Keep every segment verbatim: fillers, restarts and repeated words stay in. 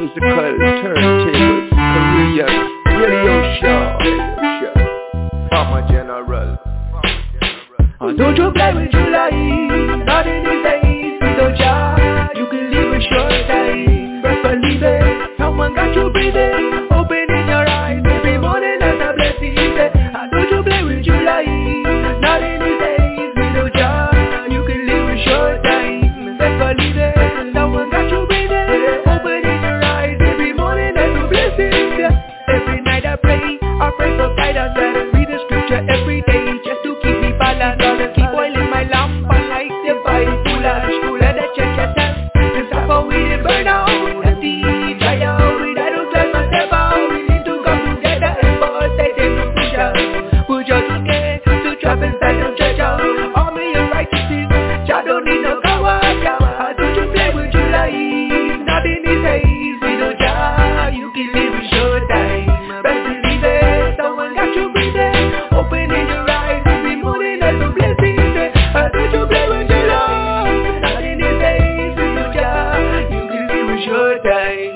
musical turntables, Korean radio show, radio show. Farmer General. Oh, don't you play with your life, not in these days, we don't try. You can live a short time, but believe it, someone got you breathing, opening your eyes every morning as a blessing. Oh, don't you play with your life, not in these days, we don't try. You can live a short time, but believe it, someone got you breathing, opening your eyes every morning as a blessing. Every night I pray, I pray for guidance and I read the scripture every day just to keep me balanced. Gonna keep oil in my lamp, I like the Bible, school and the church yourself. This time for we didn't burn out, empty, dry out. We don't close myself out, we need to come together and for us they take the push out. Put your ticket to trap inside the church out. All me and righteousness, y'all don't need no coward. How do you play with your life? Not in these days, we don't die. You can live a short time. Best believe it, someone got you breathing, opening your eyes every morning as a blessing. How do you play with your love? Not in these days, we don't die. You can live a short time.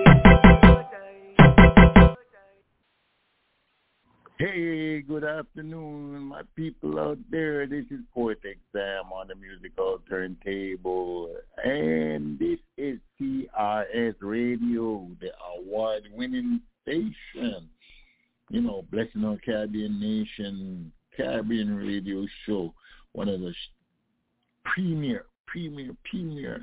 Hey, good afternoon, my people out there. This is Poet Exam on the musical turntable, and this is C R S Radio, the award-winning station. You know, Blessing on Caribbean Nation, Caribbean radio show, one of the sh- premier, premier, premier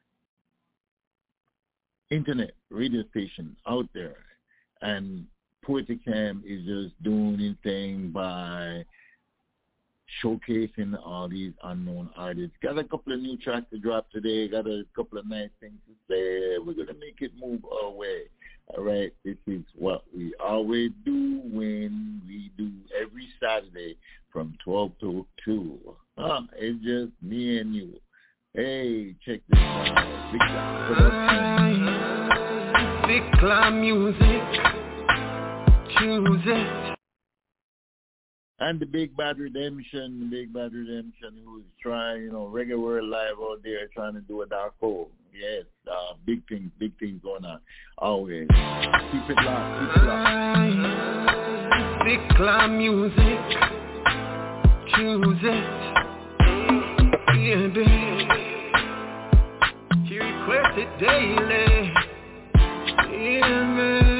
internet radio stations out there. And Poetic Cam is just doing his thing by showcasing all these unknown artists. Got a couple of new tracks to drop today. Got a couple of nice things to say. We're going to make it move our way. All right, this is what we always do when we do every Saturday from twelve to two. Huh, it's just me and you. Hey, check this out. Big Cloud Production. Big Cloud Music. Choose it. And the Big Bad Redemption, the Big Bad Redemption, who's trying, you know, Reggae World Live out there trying to do a dark hole. Yes, uh, big things, big things going on. Always. Keep it locked, keep it locked. Big Cloud Music. Choose it. Yeah, baby. She requests it daily. Yeah, man.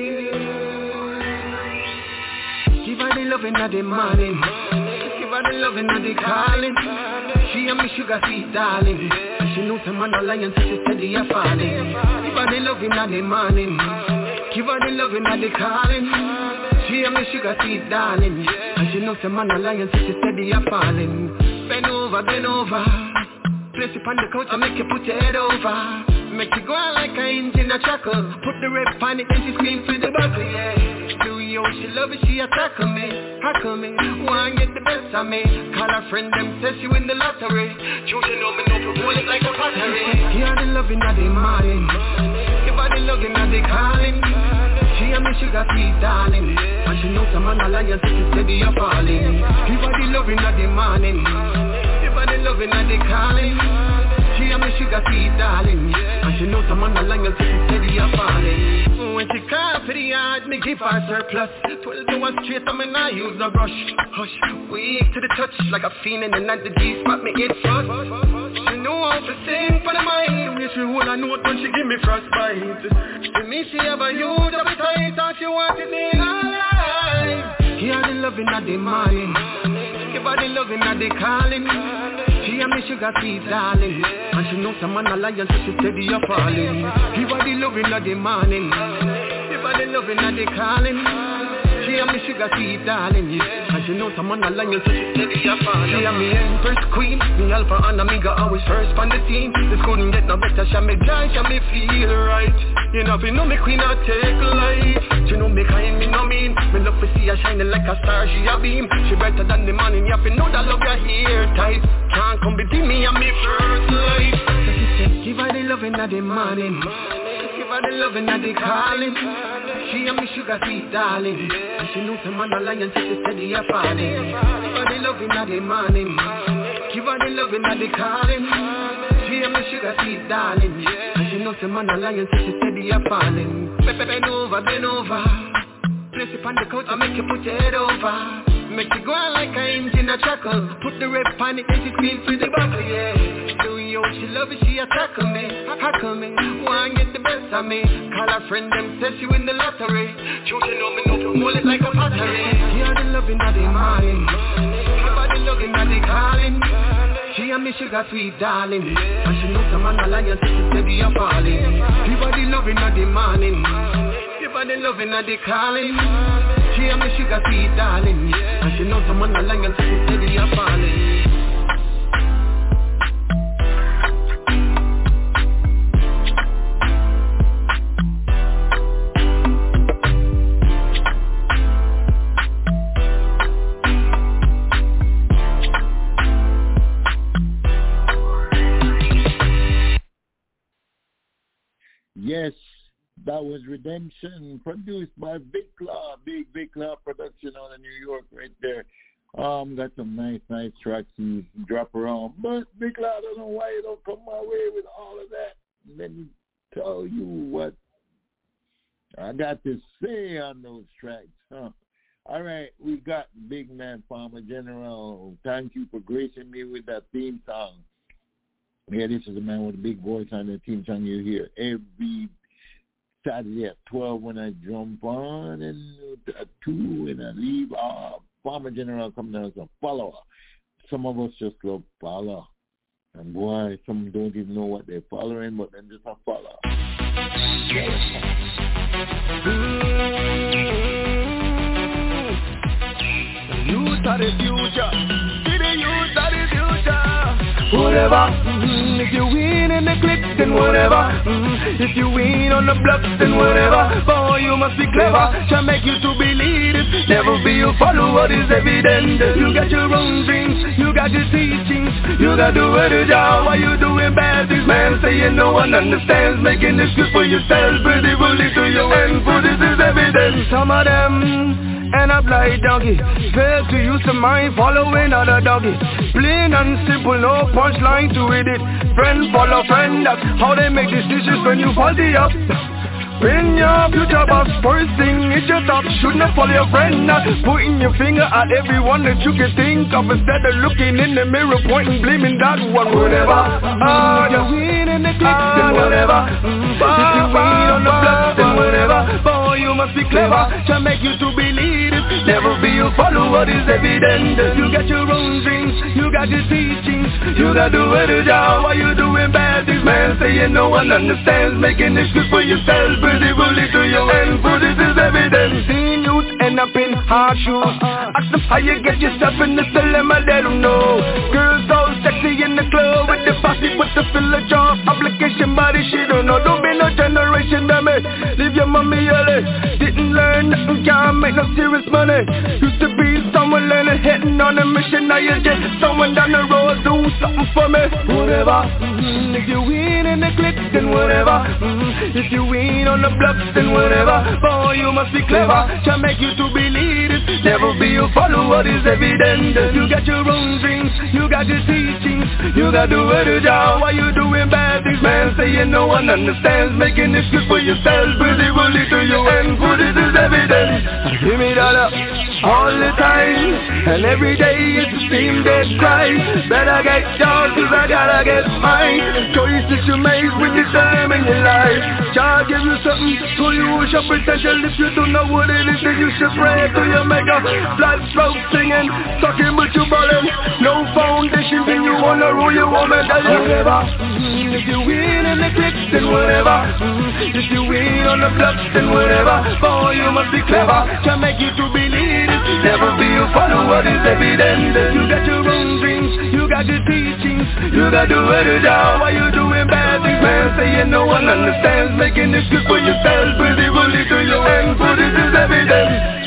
Give her the loving of the morning, give her the loving of the calling. She and me sugar sweet darling. She knows I'm an alliance, so she steady a falling. Give her the loving of the morning, give her the loving of the calling. She and me sugar sweet darling. And she knows I'm an alliance, so she steady a falling. Bend over, bend over. Place you on the couch and make you put your head over. Make you go out like an engine a chuckle. Put the red on it and she scream for the buckle, yeah. Do you, she love it, she attack me, hackle me. Wanna get the best of me. Call her friend, them says she win the lottery. Choosing on me, no to hold it like a pottery. Give her the loving of the morning, give her the loving of the calling. She and me sugar sweet darling. And she knows I'm an alliance, so she steady a falling. Give her the loving of the morning, give her the loving of the calling. She and me sugar sweet darling. And she knows I'm on the line, so she steady a falling. When she call for the yard, me give her surplus. Twelve hours straight, I mean I use no brush. Hush, weak to the touch, like a fiend in the night, the G-spot me hit first. She know how to sing for the mind. When she hold a note when she give me frostbite. To me she have a huge appetite, and she wanted me in her life. Give her the loving of the morning, give her the loving of the calling. She and me sugar sweet darling. And she knows I'm an alliance, so she steady a falling. Give her the loving of the morning, give her the loving of the calling. She and me sugar sweet darling, yeah. And she knows I'm on the line, so she steady a falling. She and me empress queen, me alpha and omega, always first on the team. This couldn't get no better, she me joy, she me feel right. You know, if you know me queen, I take life. She know me kind, me no mean. Me love to see her shining like a star, she a beam. She brighter than the morning, you have to know that love your hair tight. Can't come between me and me first life. So she said, give her the loving of the morning, give her the loving of the calling. She and me sugar sweet darling. And she knows I'm on the line, so she steady a falling. Give her the loving of the morning, give her the loving of the calling. She and me sugar sweet darling. And she know some man a lion, so she steady a falling. Bend over, bend over. Place it on the couch and make you put your head over. Make you go on like a engine a chuckle. Put the red pan it and she scream for the buckle, yeah. Do you she love it, she a tackle me, hackle me. Wanna get the best of me. Call her friend, them says she win the lottery. Choosing on me, no, hold it like a battery. She had the loving of the morning. Her body looking at the calling. She and me sugar sweet darling. And she knows some man a lion, so she steady a falling. Her body loving of the morning. Her body loving of the calling. She and me sugar sweet darling. And she knows some man a lion, so she steady a falling. Yes, that was Redemption, produced by Big Claw, Big Big Claw production out of New York right there. Um, got some nice, nice tracks to drop around. But Big Claw, I don't know why you don't come my way with all of that. Let me tell you what I got to say on those tracks. Huh? All right, we got Big Man Farmer General. Thank you for gracing me with that theme song. Yeah, this is a man with a big voice on the team song you hear every Saturday at twelve when I jump on, and at two when I leave. Uh, Farmer General coming out as a follower. Some of us just love follow. And boy, some don't even know what they're following, but then just a follow. Mm-hmm. Youth are the future. See the youth are the future. Whatever, mm-hmm. If you win in the clip, then whatever, mm-hmm. If you win on the blocks, then whatever. Boy, you must be clever, shall make you to believe it. Never be you follow what is evident. You got your own dreams, you got your teachings. You got to do it, job. Why you doing bad? This man saying no one understands. Making this good for yourself, pretty bully to your end. For this is evident. Some of them and a blind donkey fail to use the mind, following other doggy. Plain and simple, no punchline to it. Friend follow friend, that's how they make decisions when you faulty up. When your future boss, first thing is your top. Should not follow your friend, not pointing your finger at everyone that you can think of. Instead of looking in the mirror, pointing, blaming that one. Whatever, ah, you win in the clip, then whatever. Mm, if you win on the block, then whatever. Boy, you must be clever, to make you to believe it. Never be you follow what is evident. You got your own dreams, you got your teachings. You got to do it, job. Why you doing bad? This man saying no one understands. Making this good for yourself. Pretty bully to your end, for this is evidence. Seeing youth end up in hard shoes. Ask them how you get yourself in this dilemma, they don't know. Girls all sexy in the club with the posse, with the filler job. Application body, she don't know. Don't be no generation dummy. Leave your mommy early. Didn't learn nothing, can't make no serious money. Used to be someone learning, heading on a mission. Now you get someone down the road, do something for me. Whatever, mm-hmm. If you win in the clip, then whatever, mm-hmm. If you win on the blocks, then whatever. Boy, you must be clever, to make you to believe it. Never be you follow what is evident. You got your own dreams, you got your teachings. You got to do it, job. Why you doing bad? This man saying no one understands. Making this good for yourself, pretty bully to your end. For this is evident. Give me that up all the time, and every day it's the same dead cry. Better get yours, cause I gotta get mine. Choices you make will determine your life. God give you something, so you use your potential. If you don't know what it is, then you should pray to your maker. Blood stroke singing, talking but you ballin'. No foundation, then you wanna rule your woman. Whatever, mm-hmm. If you win in the click, then whatever, mm-hmm. If you win on the blocks, then whatever. Boy, you must be clever, to make you to believe it. Never be you follow what is evident. You got your own dreams, you got your teachings. You got to do it, job. Why you doing bad? This man saying no one understands. Making this good for yourself, pretty bully to your end. For this is evident.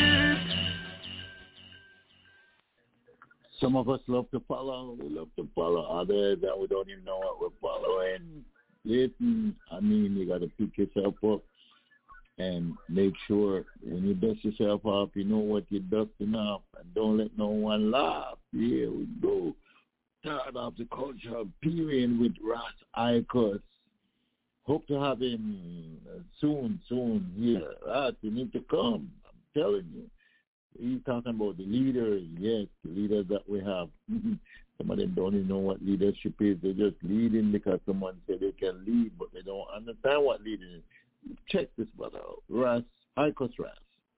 Some of us love to follow. We love to follow others, and we don't even know what we're following. Listen, I mean, you got to pick yourself up and make sure when you dust yourself up, you know what you're dusting off, and don't let no one laugh. Here we go. Start off the culture of period with Ras Icos. hope to have him soon, soon here. Right? You need to come. I'm telling you. He's talking about the leaders, yes, the leaders that we have. Some of them don't even know what leadership is. They're just leading because someone said they can lead, but they don't understand what leading is. Check this brother out. Ras, Icos Ras.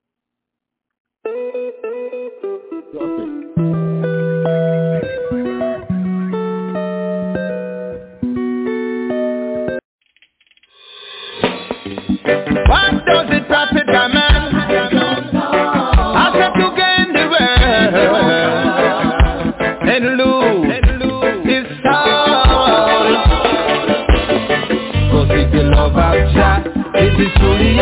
What does it profit a man? After to gain the world and lose his soul. Go seek the love of Jah. It is truly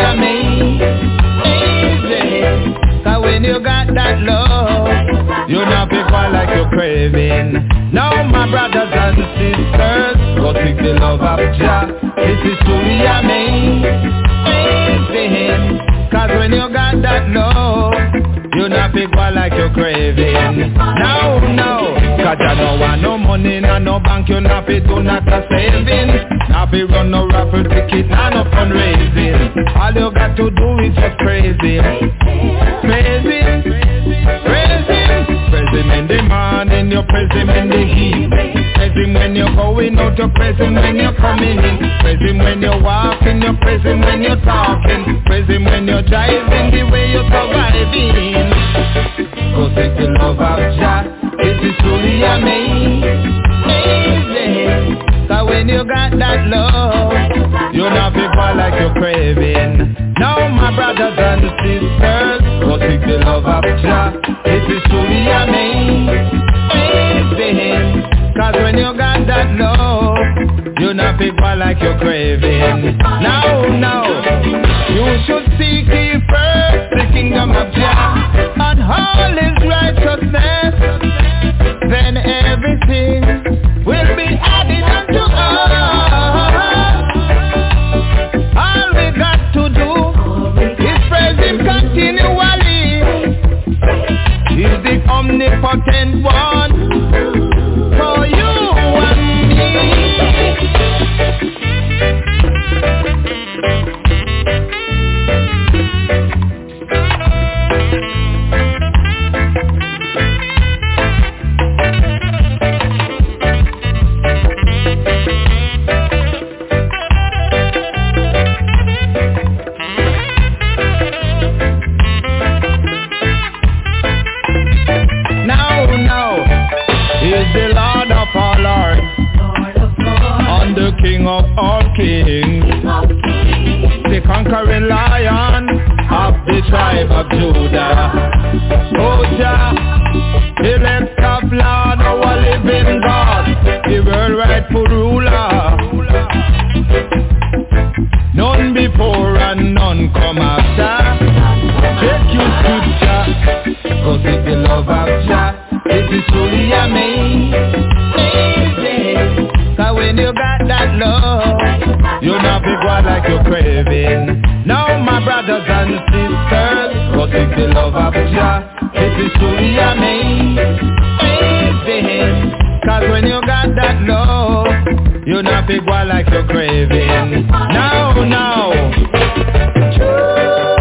amazing. Cause when you got that love, you not people like you're craving. Now my brothers and sisters, go seek the love of Jah. It is truly amazing. Cause when you got that love, you not people like you're craving. No, no, cause you don't want no money, no, no bank, you not be do not a saving. Not be run no raffle ticket, no, no fundraising. All you got to do is just praise him. Praise him, praise him. Praise him in the morning, you praise him in the evening. Praise him when you're going out, you praise him when you're coming in. Praise him when you're walking, you praise him when you're talking. Praise him when you're driving, the way you're surviving. Go seek the love of Jah, it is truly amazing. Cause when you got that love, you're not people like you're craving. Now my brothers and sisters, go seek the love of Jah, it is truly amazing. Cause when you got that love, you're not people like you're craving. Now, now, you should seek ye first the kingdom of Jah and all his righteousness. Then everything will be added unto us. All we got to do is praise him continually. He's the omnipotent one for you and me. King of all kings, the conquering lion of the tribe of Judah. Oh Jah, elect of Lord, our living God, the world rightful ruler. None before and none come after. Take your scripture, go seek the love of Jah. It is truly amazing. Cause when you got that love, you're not big one like you're craving. Now my brothers and sisters, go seek the love of Jah. It is truly amazing. Cause when you got that love, you're not big one like you're craving. Now, now.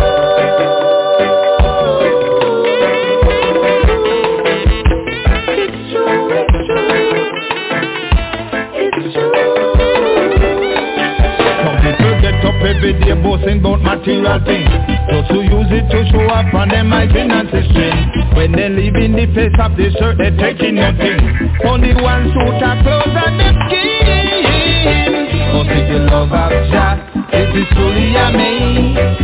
Every day boasting about material things, just to use it to show up on them my finances string. When they live in the face of the shirt, they taking nothing. Only one suit of clothes and them skin. Go seek the love of Jah, it is truly amazing.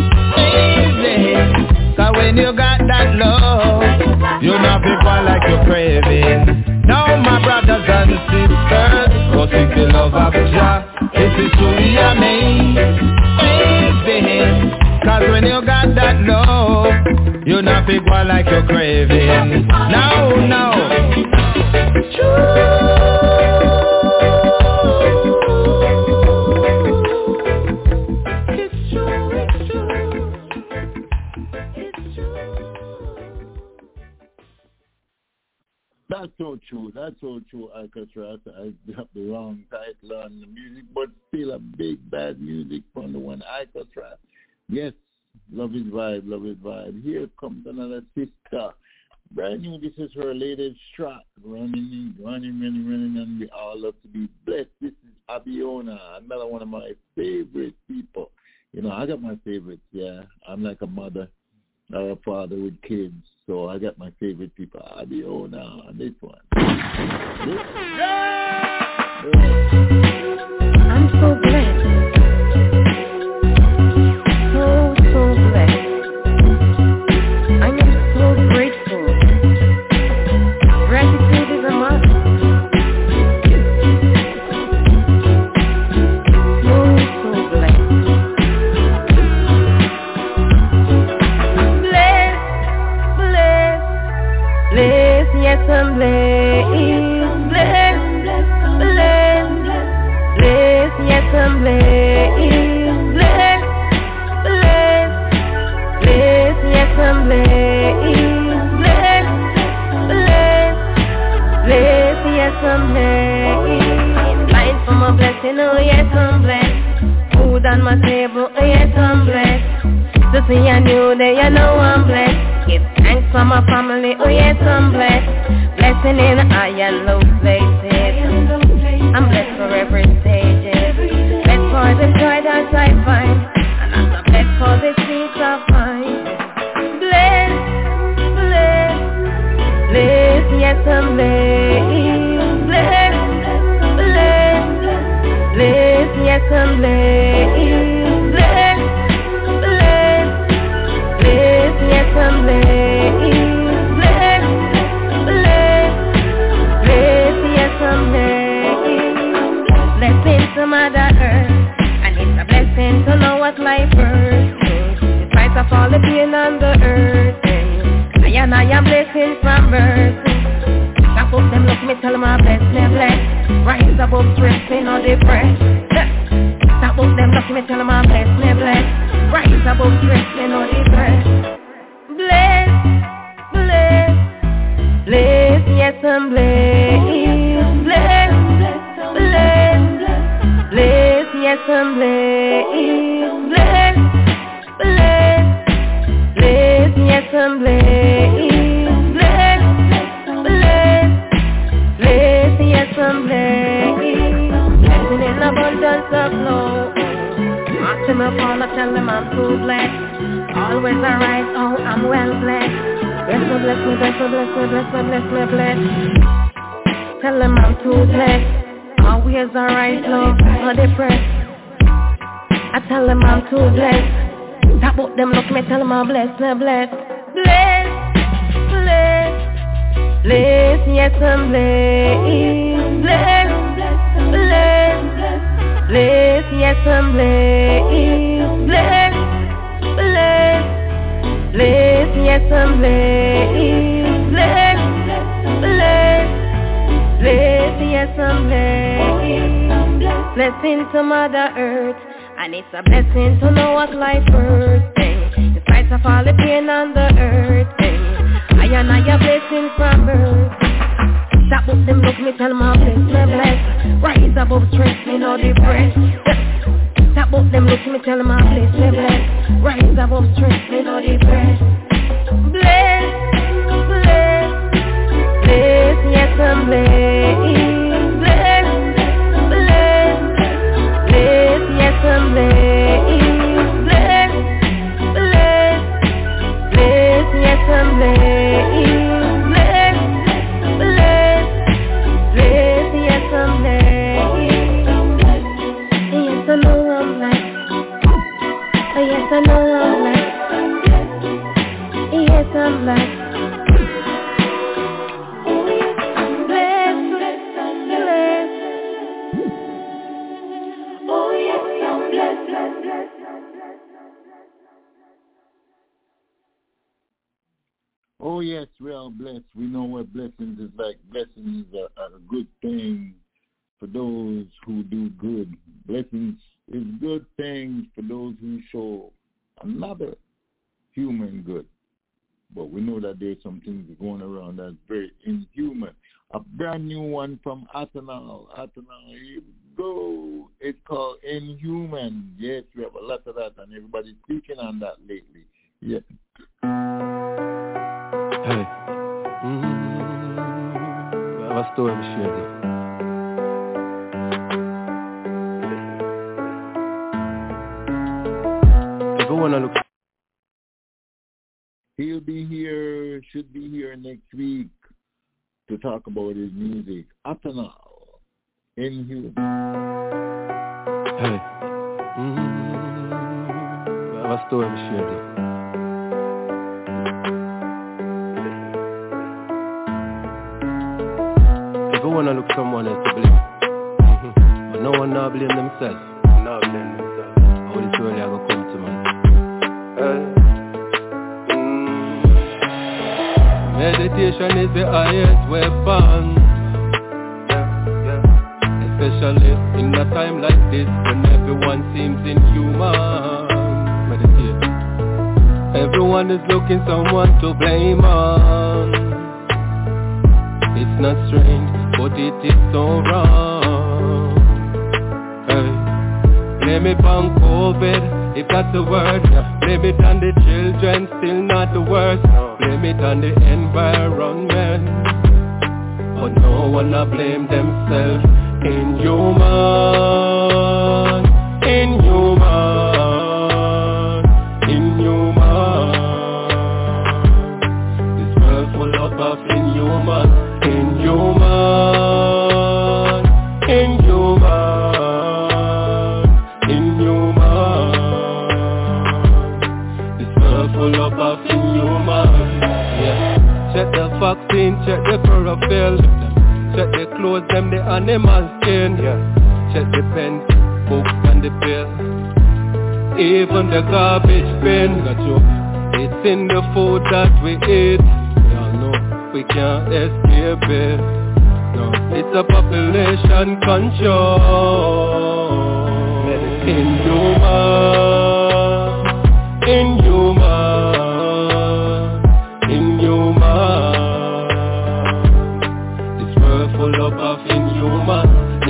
Cause when you got that love, you're not people like you're craving. Now my brothers and sisters, go seek the love of Jah, it is truly amazing. Cause when you got that love, you're not people like you're craving. Now, now. It's true, it's true. It's true. That's so true. That's that's all true, Alcatraz. I got the wrong title on the music, but still a big bad music from the one Alcatraz. Yes, love is vibe, love is vibe. Here comes another sister. Brand new, this is her latest track. Running, running, running, running, and we all love to be blessed. This is Abiona, another one of my favorite people. You know, I got my favorites, yeah. I'm like a mother or a father with kids, so I got my favorite people. Abiona on this one. This? Yeah! I'm so blessed. So, so blessed. I am so grateful. Gratitude is a must. So, so blessed. Bless, yes I'm blessed, bless, bless, bless, yes I'm blessed, bless, bless, bless, yes I'm blessed, bless, bless, bless, yes I'm blessed. Life from a blessing, oh yes I'm blessed. Food on my table, oh yes I'm blessed. To see a new day, you know I'm blessed. Give thanks for my family, oh yes I'm blessed. Blessing in high and low places. I'm blessed for every stage. Blessed for the joy that I find, and I'm blessed for the peace I find. Blessed, blessed, blessed, yes I'm blessed. Blessed, blessed, blessed, yes I'm blessed. Blessed, blessed, blessed, yes I'm blessed. Blessed, blessed, blessed, yes I'm blessed. Blessing to Mother Earth, and it's a blessing to know what life is. In spite of all the pain on the earth, I and I am blessings from birth. Stop up them, look me, tell them I'm blessed, me blessed. Rise above stressing or depressed. Stop up them, look me, tell them I'm blessed, me blessed. Rise above stressing or depressed. Bless, bless, bless, yes I'm blessed. Bless, bless, bless, yes I'm blessed. Bless, bless, bless, yes I'm blessed. Bless, bless, bless, yes I'm blessed. Blessing in abundance of flow. Ask them a call, I tell them I'm too blessed. Always alright, oh, I'm well blessed. Bless me, bless me, bless me, bless me, bless me, bless me, bless. Tell them I'm too blessed. Always alright, love, not depressed. I tell them I'm too blessed. Tap up them, look me, tell them I'm blessed, me blessed. Bless, bless, bless, yes I'm blessed. Bless, bless, bless, yes I'm blessed. Bless, bless, bless, yes I'm blessed. Bless, bless, bless, yes I'm blessed. Blessing to Mother Earth, and it's a blessing to know what life worth. In spite of all the pain on the earth, I and I a blessing from birth. Stop up them, look me, tell them I'm blessed, me blessed. Rise above stress, me no depressed. Tap up them, look me, tell them I'm blessed, me blessed. Rise above stress, me no depressed. Bless, bless, bless, yes I'm blessed. Bless, bless, bless, yes I'm blessed. Bless, bless, bless, yes I'm blessed. Bless, bless, bless, yes I'm blessed. Yes I know I'm blessed. Oh yes I know I'm blessed. Yes I'm blessed. Blessed, blessed, blessed. Oh yes I'm blessed. Oh yes, we are blessed. We know what blessings is like. Blessings are, are a good thing for those who do good. Blessings is good things for those who show another human good. But we know that there's some things going around that's very inhuman. a brand new one from Atanal. Atanal, here we go. It's called Inhuman. Yes, we have a lot of that, and everybody's speaking on that lately. Yeah. Hey. Mm-hmm. I have a story to share. Everyone look. He'll be here, should be here next week to talk about his music. Atanal, Inhuman. Hey. Mm-hmm. I have a story to share. Everyone look someone else to blame. Mm-hmm. But no one now blame themselves. No blame themselves. How this really are going to come to man? Hey. Meditation is the highest weapon. Yeah, yeah. Especially in a time like this when everyone seems inhuman. Meditate. Everyone is looking someone to blame on. It's not strange, but it is so wrong. Hey. Blame it on COVID, if that's the word. Blame it on the children, still not the worst. Blame it on the environment, but no one a blame themselves. Inhuman, inhuman, inhuman. This world full up of inhuman, inhuman, inhuman, inhuman. This world full up of inhuman. Check the vaccine, check the chlorophyll. Check the clothes, them the animal skin. Yeah. Check the pens, books and the pill. Even the garbage bin. Got you. It's in the food that we eat. We all know we can't escape it. No, it's a population control. Inhuman, inhuman, inhuman. This world full up of inhuman,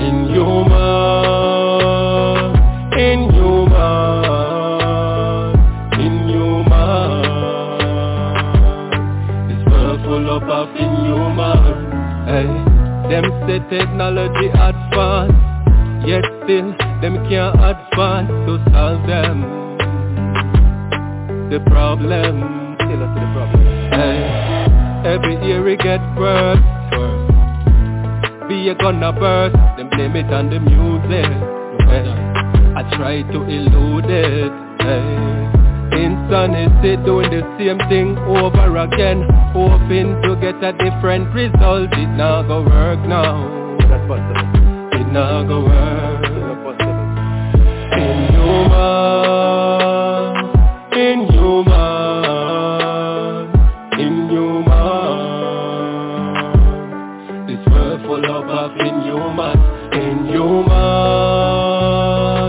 inhuman, inhuman, inhuman. This world full up of inhuman. Hey, them say technology advance, yet still them can't advance to solve them. The problem, Still us to the problem. hey, every year we get worse. Be a gonna burst, then blame it on the music. Hey, I try to elude it. Hey, insanity doing the same thing over again, hoping to get a different result. It not go work now. That's possible. It not go work. It's not possible. Inhuman, inhuman, inhuman. This world full of inhuman, inhuman,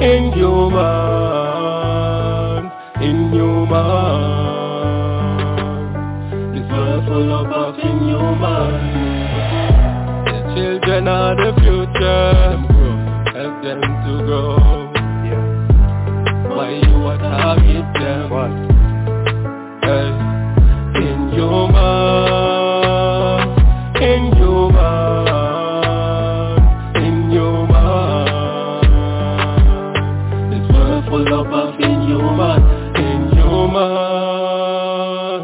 inhuman, inhuman. This world full of inhuman. The children are the future. Help them to grow. Yeah. Why you are target them? What? Hey, inhuman, inhuman, inhuman. This world full up of inhuman, inhuman.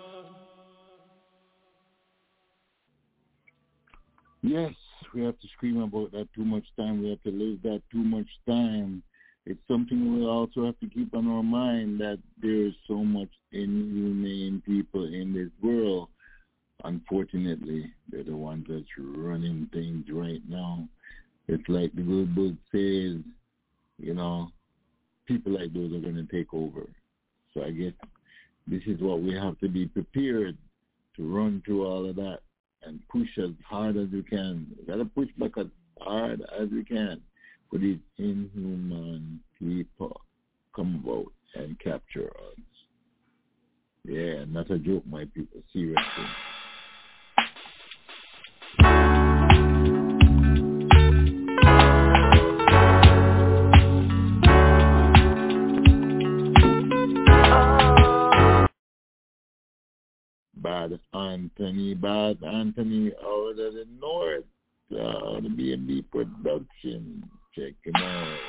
Yes, we have to scream about that too much time. We have to live that too much time. It's something we also have to keep on our mind, that there is so much inhumane people in this world. Unfortunately, they're the ones that's running things right now. It's like the good book says, you know, people like those are going to take over. So I guess this is what we have to be prepared to run through all of that and push as hard as we can. We got to push back as hard as we can for these inhuman people come about and capture us. Yeah, not a joke, my people, seriously. Anthony, Bad Anthony out of the north, uh, the B and B production. Check him out.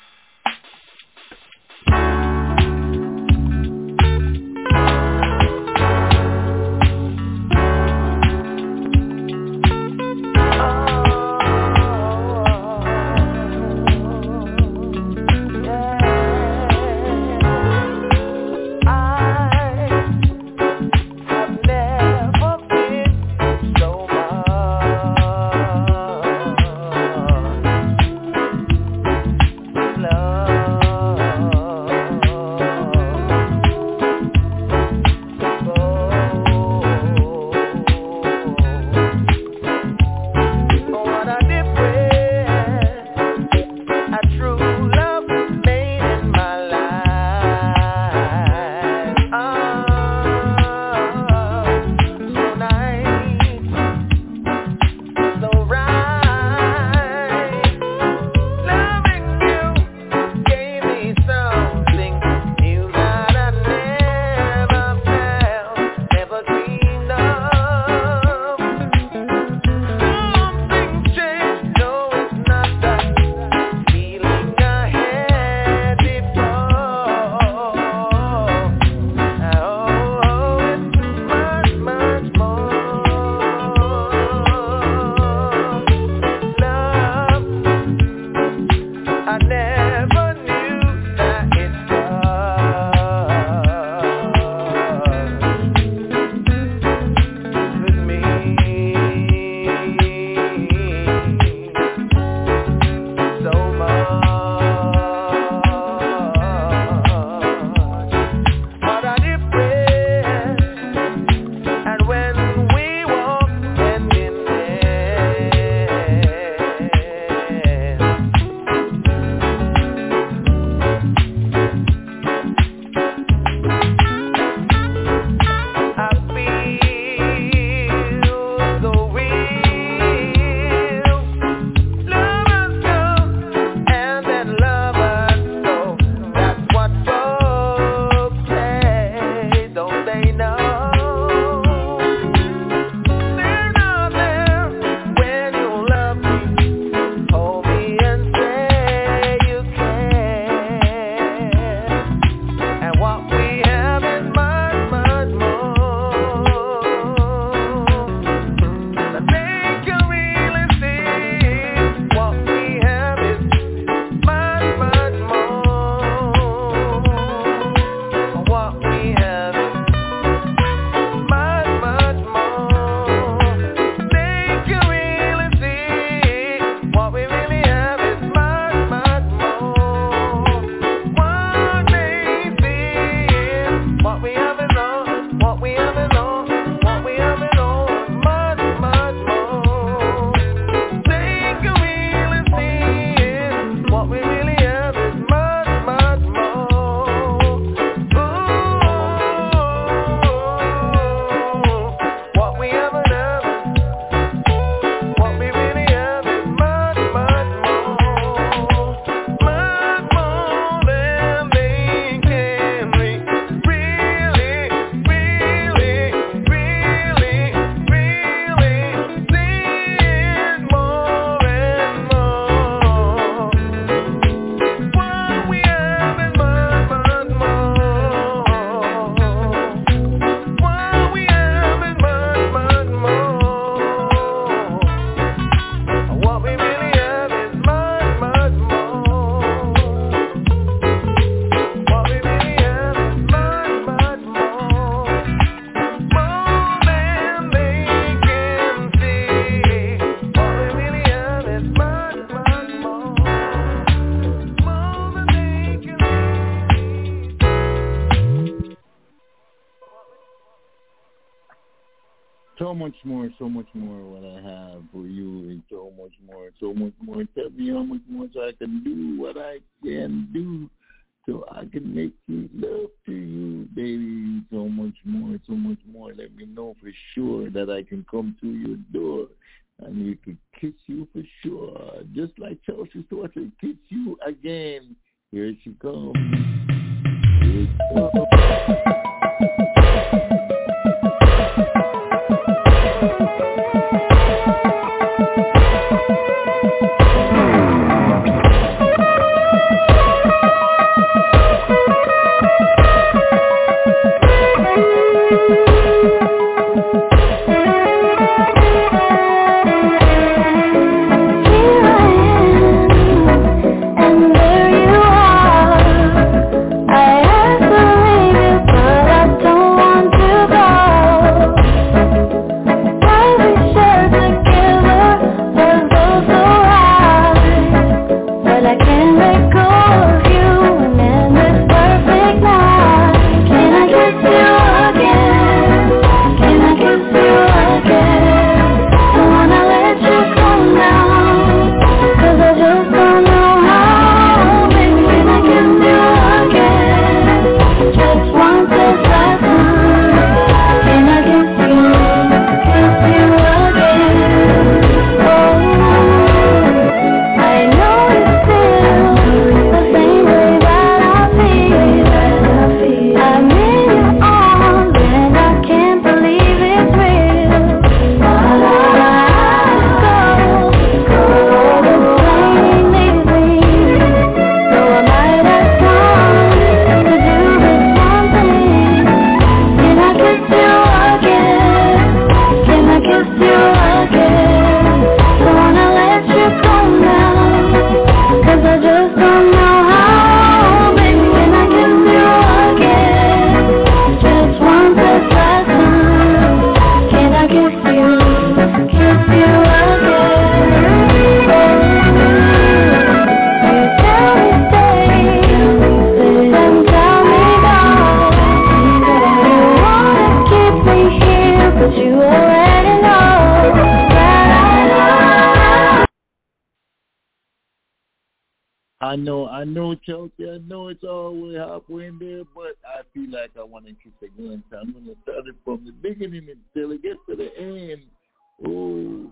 So much more, so much more what I have for you, and so much more, so much more. Tell me how much more so I can do what I can do so I can make sweet love to you, baby. So much more, so much more. Let me know for sure that I can come to your door and we can kiss you for sure. Just like Chelsea Stewart, kiss you again. Here she comes. Here she comes. I know, I know, Chelsea. I know it's all the way halfway in there, but I feel like I want to keep it going. So I'm going to start it from the beginning until it gets to the end. Oh,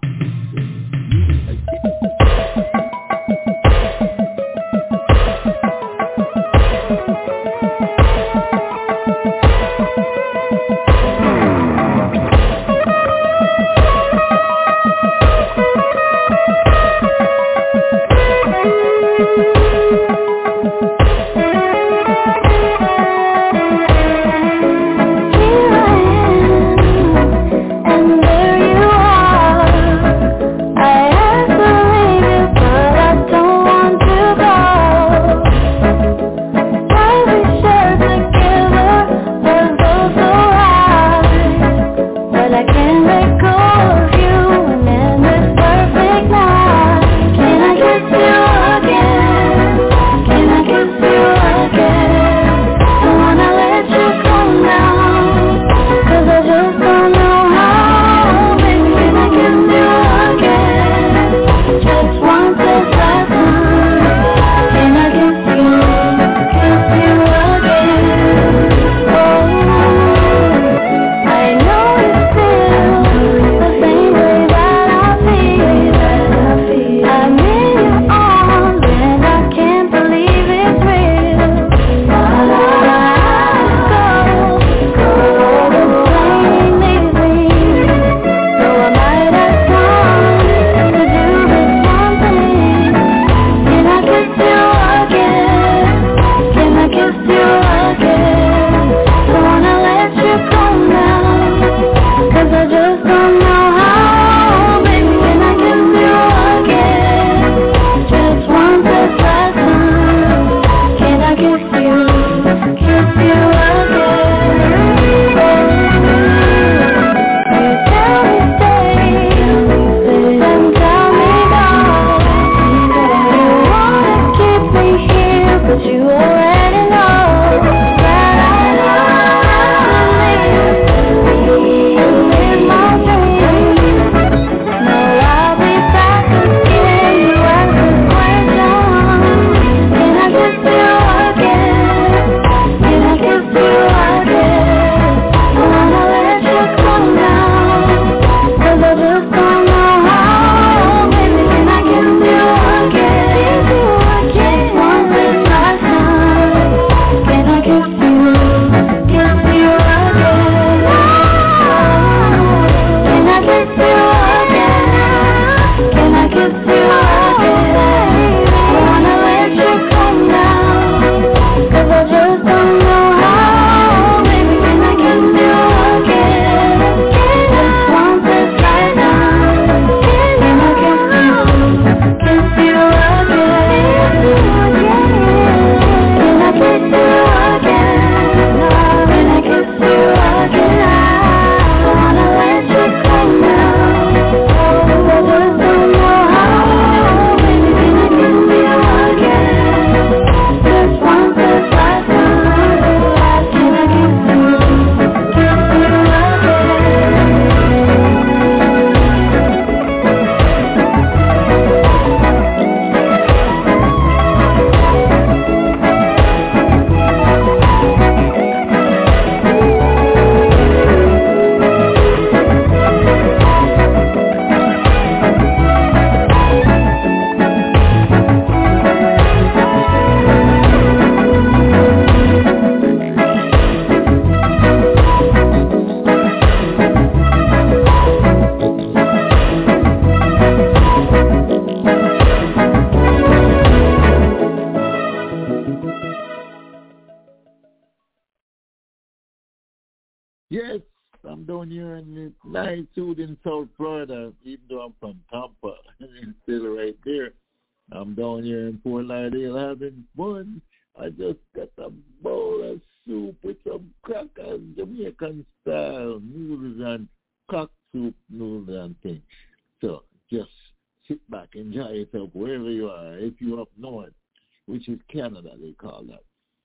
yes, I'm down here in the latitude in South Florida, even though I'm from Tampa. It's still right there. I'm down here in Fort Lauderdale having fun. I just got a bowl of soup with some crackers, Jamaican style noodles and cock soup noodles and things. So just sit back, enjoy yourself wherever you are. If you're up north, which is Canada, they call that.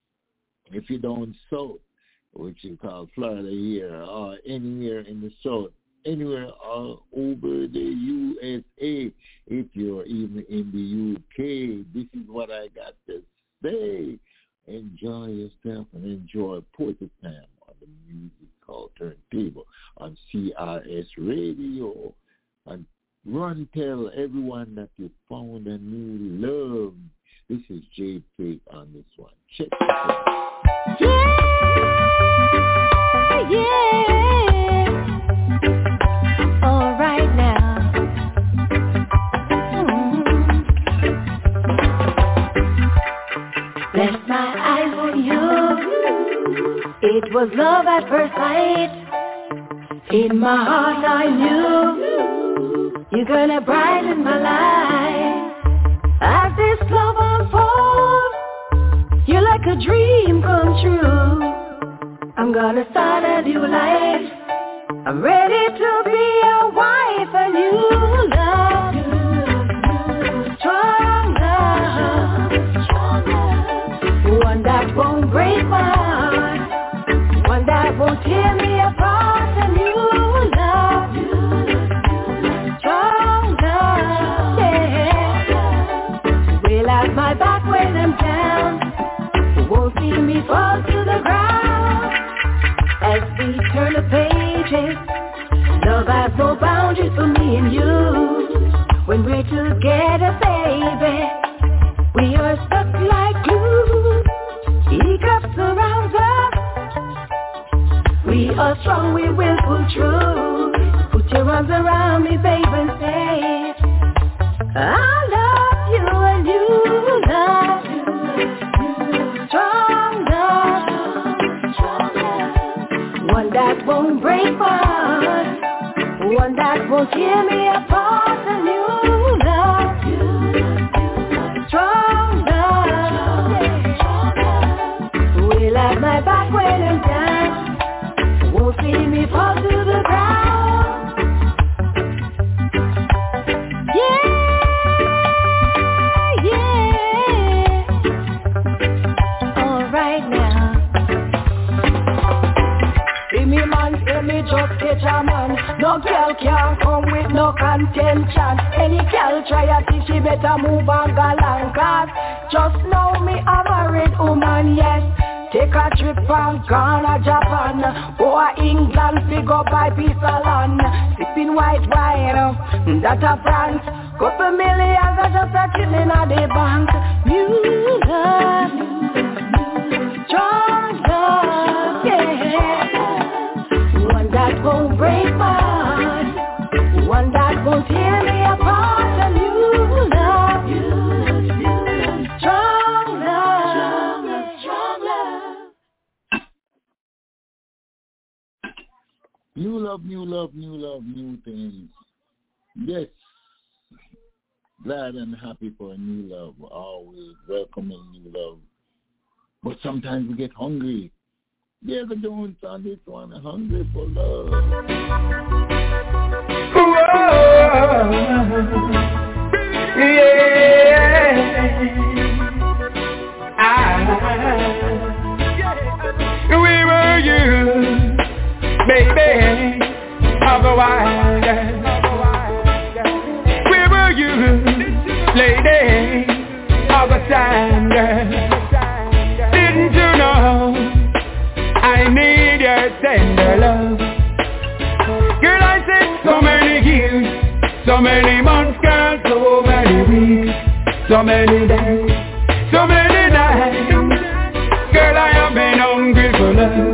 If you're down south, which you call Florida here, or anywhere in the south, anywhere all over the U S A, if you're even in the U K, this is what what I got to say. Enjoy yourself and enjoy Porter Time on the music called Turntable on C R S Radio. And run tell everyone that you found a new love. This is Jade Faith on this one. Check this out. Yeah, yeah. All right now. Mm-hmm. Bless my eyes on you. It was love at first sight. In my heart I knew you're gonna brighten my life. As this love unfolds, you're like a dream come true. I'm gonna start a new life. I'm ready to be a wife, a new love. Strong love. One that won't break my heart. One that won't tear me apart, a new love. Strong love, yeah. Will have my back when I'm down. Won't see me fall to the ground. As we turn the pages, love has no boundaries for me and you. When we're together, baby, we are stuck like glue. Hiccups surround us. We are strong, we will pull through. Put your arms around me, baby, and say, I love you and you love you. Strong love, one that won't break my heart, one that won't tear me apart, a new love. Strong love, will have my back when I'm down. Won't see me fall to the ground. Yeah, yeah. All right now. See me man, see me just catch a man. No girl can't come with no contention. Any girl try a thing, she better move and go long. Cause just know me a married woman, yes. Take a trip from Ghana, Japan, or England, pick up by piece of land. Sipping white wine, that a France. Couple millions are just a chilling at the bank. New love, strong love, yeah. One that won't break my heart, one that won't tear me apart. A new love, strong love, strong love. New love, new love, new love, new things. Yes. Glad and happy for a new love. Always welcoming new love. But sometimes we get hungry. There's a Jones on this one, hungry for love. Whoa. Yeah. I, we were you, baby, of a wild girl. We were you, lady, of a time girl. Didn't you know I need your tender love? Girl, I said so many years, so many months, girl, so many weeks, so many days, so many nights. Girl, I have been hungry for love.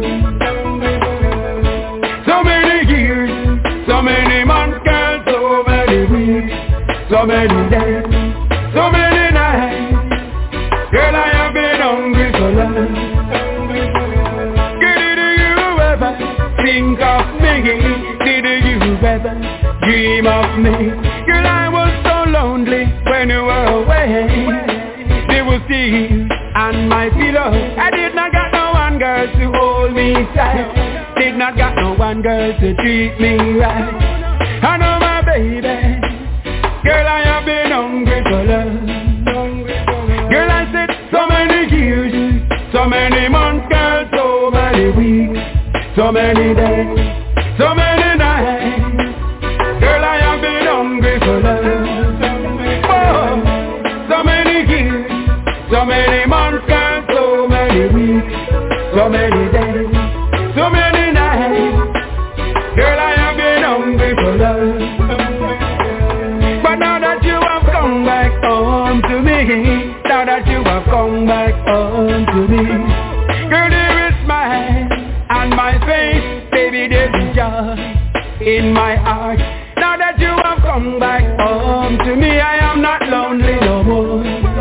So many years, so many months, girl, so many weeks, so many days, so many nights. Girl, I have been hungry for love. Girl, did you ever think of me? Did you ever dream of me? Girl, I was so lonely when you were away. There was tears and my pillow. I did not got no one girl to hold me tight. Did not got no one girl to treat me right. I know my baby. Girl, I have been hungry for love. Girl, I said so many years, so many months, girl, so many weeks, so many days, so many nights. Girl, I have been hungry for love. Oh, so many years, So many months, girl, so many weeks, so many days, so many nights. Girl, I have been hungry for love. But now that you have come back home to me, now that you have come back home to me, girl, there is smile on my face, baby, there's joy in my heart. Now that you have come back home to me, I am not lonely no more.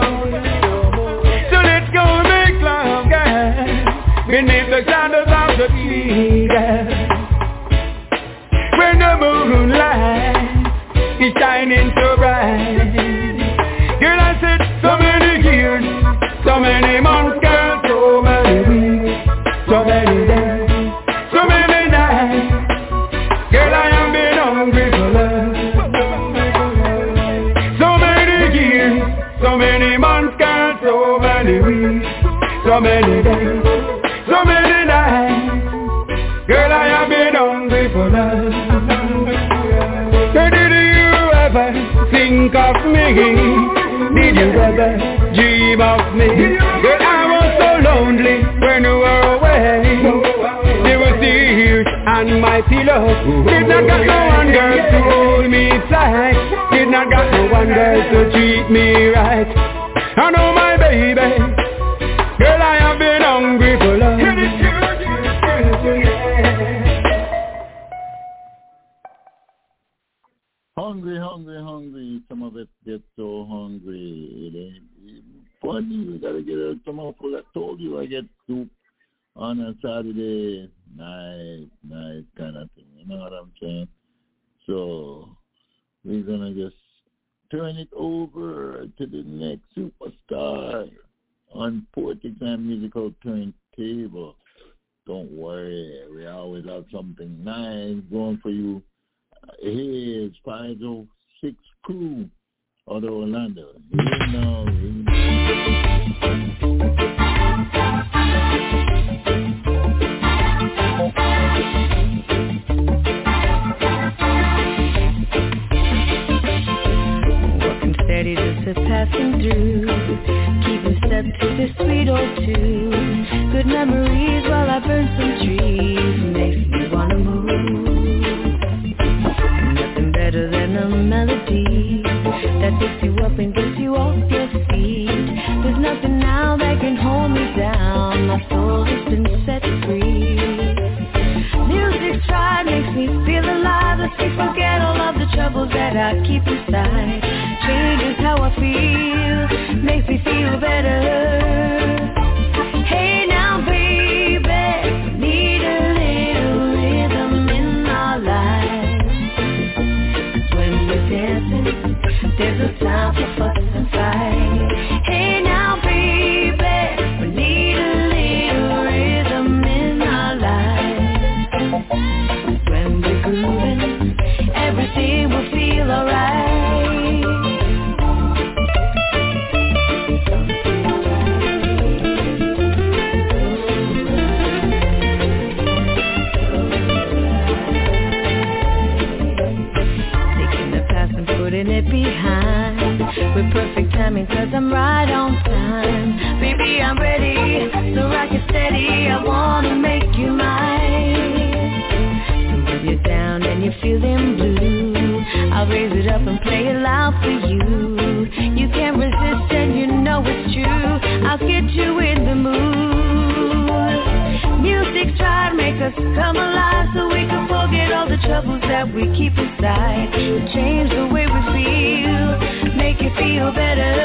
So let's go make love, girl, beneath the shadows of the tree, girl. When the moonlight is shining so bright, girl, I said so many years, so many months, girl, so many weeks, so many days, so many nights. Girl, I have been hungry for love. So many years, so many months, girl, so many weeks, so many days, so many nights. Girl, I have been hungry for love. So did you ever think of me? Did you ever dream of me? Girl, I was so lonely when you were away. There was tears on my pillow. Did not got no one girl to hold me tight. Did not got no one girl to treat me right. I know my baby. Girl, I have been hungry for love. Hungry, hungry, hungry. Some of it gets so hungry. It ain't funny. We gotta get a stomach full. I told you I get soup on a Saturday night, night kind of thing. You know what I'm saying? So we're gonna just turn it over to the next superstar on Poetic Time Musical Turntable. Don't worry, we always have something nice going for you. Here's five oh six Crew out of Orlando. You know, you know. Walking steady, just a passing through, keeping step to the sweet old tune. Good memories while I burn some trees, makes me wanna move. Better than a melody that picks you up and gets you off your feet. There's nothing now that can hold me down. My soul has been set free. Music's tried, makes me feel alive. Lets me forget all of the troubles that I keep inside. Changes how I feel, makes me feel better. Hey now baby, need a little rhythm in our lives. There's no time for fuss and fight. Hey now baby, we need a little rhythm in our lives. When we're grooving, everything will feel alright. It behind with perfect timing, cause I'm right on time. Baby, I'm ready, so rock it steady. I wanna make you mine. So when you're down and you're feeling blue, I'll raise it up and play it loud for you. You can't resist and you know it's true. I'll get you in the mood. Music's trying to make us come alive, so we can forget all the troubles that we keep inside. Change the way we feel, make it feel better.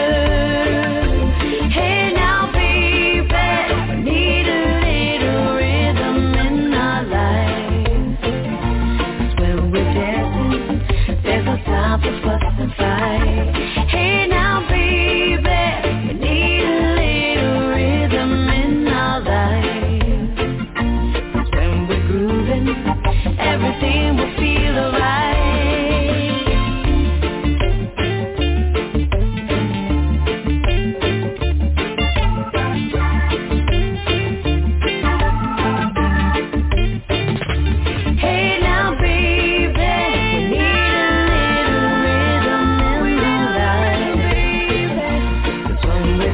Hey now baby, we need a little rhythm in our lives. 'Cause when we're dancing, there's no time for fuss and fight. Hey now baby, we need a little rhythm in our lives. Everything will feel alright.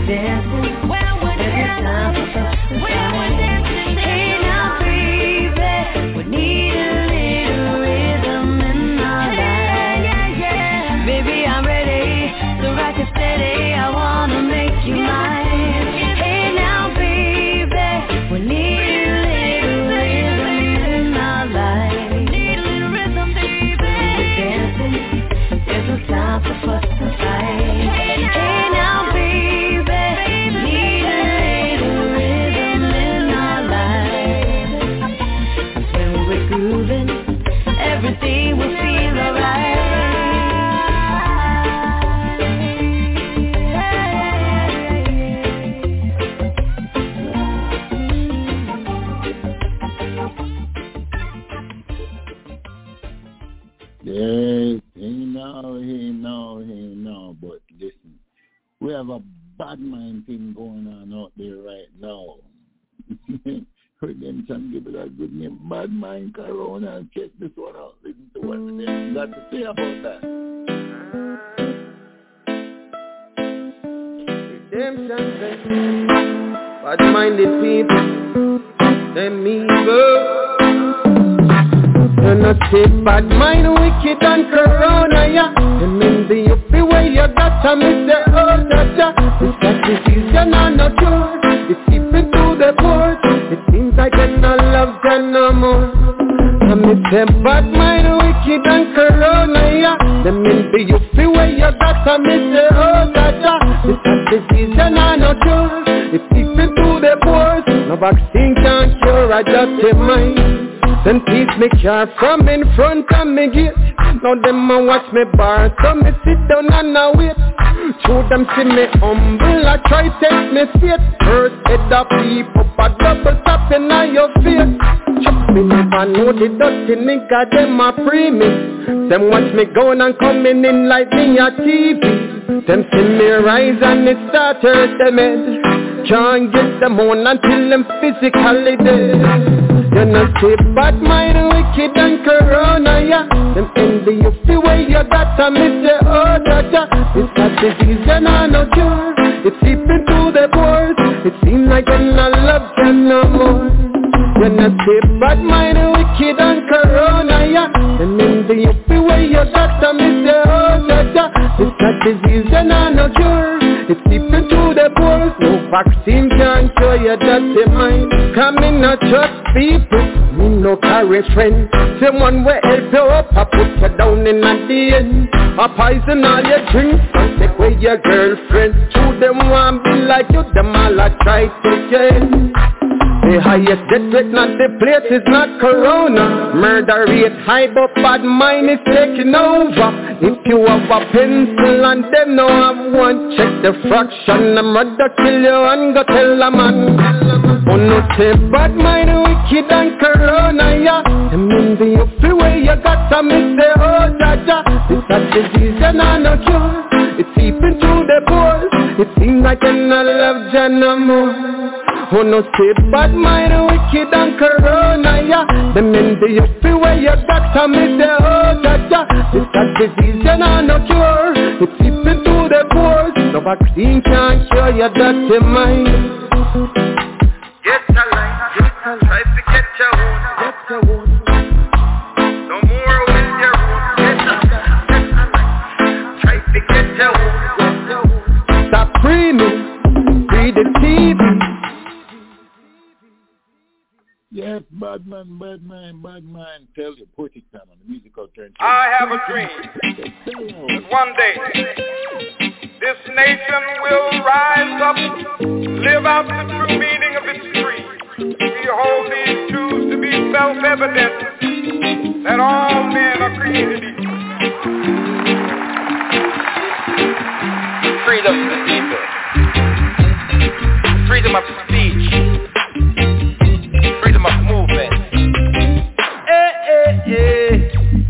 dancing, every time for us to fight. Hey now, baby, we need a little rhythm in our life. Baby, I'm ready to rock it steady. I wanna make you mine. Hey now, baby, we need a little rhythm in our life. We need a little rhythm, baby. We're dancing, there's no time for fuss and fight. Hey now, baby, we need a little rhythm in our life. Cause when we're grooving, everything will feel alright. Yes, hey now, hey now, hey now, but listen, we have a bad mind thing going on out there right now. Redemption give it a good name, Bad Mind Corona. Check this one out, listen to what Redemption got to say about that. Redemption, bad-minded people, them evil. You not say bad mind, wicked and corona, yeah. Them in the uppy way you got to miss the oh, ja, ja. It's that disease, you're not no cure. It's seeping through the pores. It seems like you're not loved and no more. I miss the bad mind, wicked and corona, yeah. Them in the uppy way you got to miss the oh, ja, ja. It's that disease, you're not no cure. It's seeping through the pores. No vaccine can cure, I just say mine. Them teeth me car from in front of me gate. Now them a watch me bar, so me sit down and a wait. Show them see me humble, I try take me straight. First head up deep up a double tap in your face. Chop me never know the dirty nigga, them a premium. Them watch me going and coming in like me a T V. Them see me rise and it start hurt them head. Can't get them on until them physically dead. You not say bad mind, wicked and corona, yeah. Them envy you the way you got to miss the oh, ja, ja. It's that disease, you not no cure. It's seeping through the pores. It seems like you're not loved and no more. You not say bad mind, wicked and corona, yeah. Them envy you the way you got to miss the oh, ja, ja. It's that disease, you not no cure. It's seeping through the pores. No vaccine can cure you dirty mind. Come in a trust people, me no carry friend. Someone will help you up, I put you down in a the end. I poison all your drinks and take away your girlfriend. Two them want be like you, them all I try to get. The highest death rate, not the place, is not corona. Murder rate high, but bad mind is taking over. If you have a pencil and them no have one, check the fraction. I'm rather kill you and go tell a man. Oh no, say bad mind, wicked and corona, yeah. Them in the uppy way you got to miss the oh, ja, ja. It's that disease, you're not no cure. It's seeping through the pores. It seems like you're not loved ya no more. Oh no, say bad mind, wicked and corona, yeah. Them in the uppy way you got to miss the oh, ja, ja. It's that disease, you're not no cure. It's seeping through the pores. No vaccine can cure your dirty mind. Get a line, get a line. Try to get your own, get your own. No more with your own. Get a line, get a line. Try to get your own, get your own. Stop screaming, read the T V. Yes, bad man, bad man, bad man. Tell you, put it down on the musical turn. I have a dream that one day this nation will rise up, live out the true meaning of its creed. We hold these truths to be self-evident, that all men are created equal. Freedom of the people, freedom of speech, freedom of movement. Hey, hey, hey.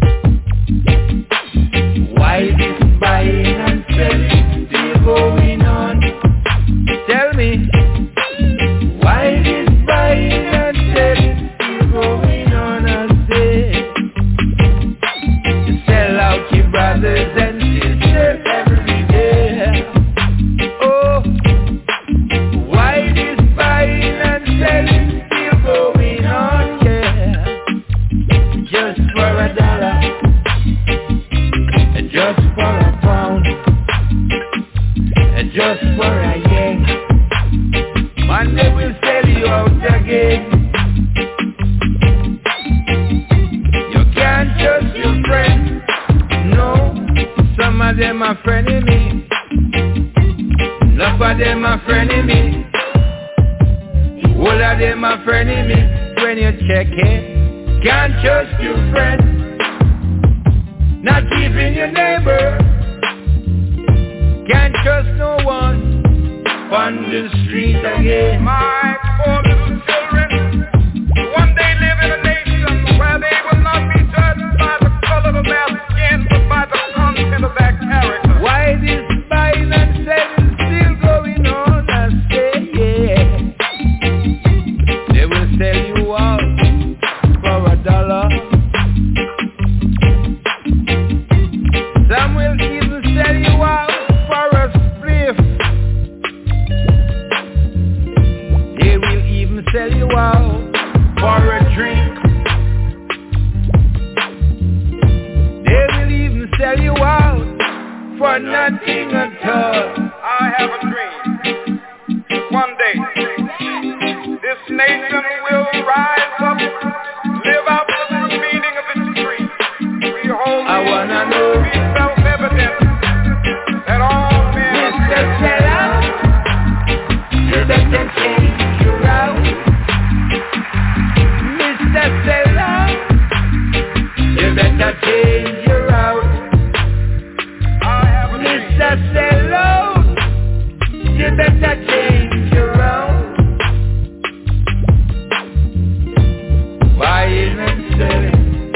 Why this buying and selling still going on? Tell me. Why this buying and selling still going on? I say, you sell out your brothers and sisters every day. Oh, me. All of them are frenemy when you check it. Can't trust your friend, not even your neighbor. Can't trust no one on the street again. My poor little children, one day live in a nation where they will not be judged by the color of their skin, but by the content of their character. Why this buying and selling still going on? I say yeah. They will sell you out for a dollar. Some will even sell you out for a spliff. They will even sell you out for a drink. They will even sell you out for nothing at all. I have a dream. One day, this nation will rise up, live out the meaning of its creed. We hold I wanna know. it to be self-evident that all men are Mister created. Seller, you better change your route. Mister Seller, you better change your route. I have a dream. Mister Seller, you better change your route. Buying and selling,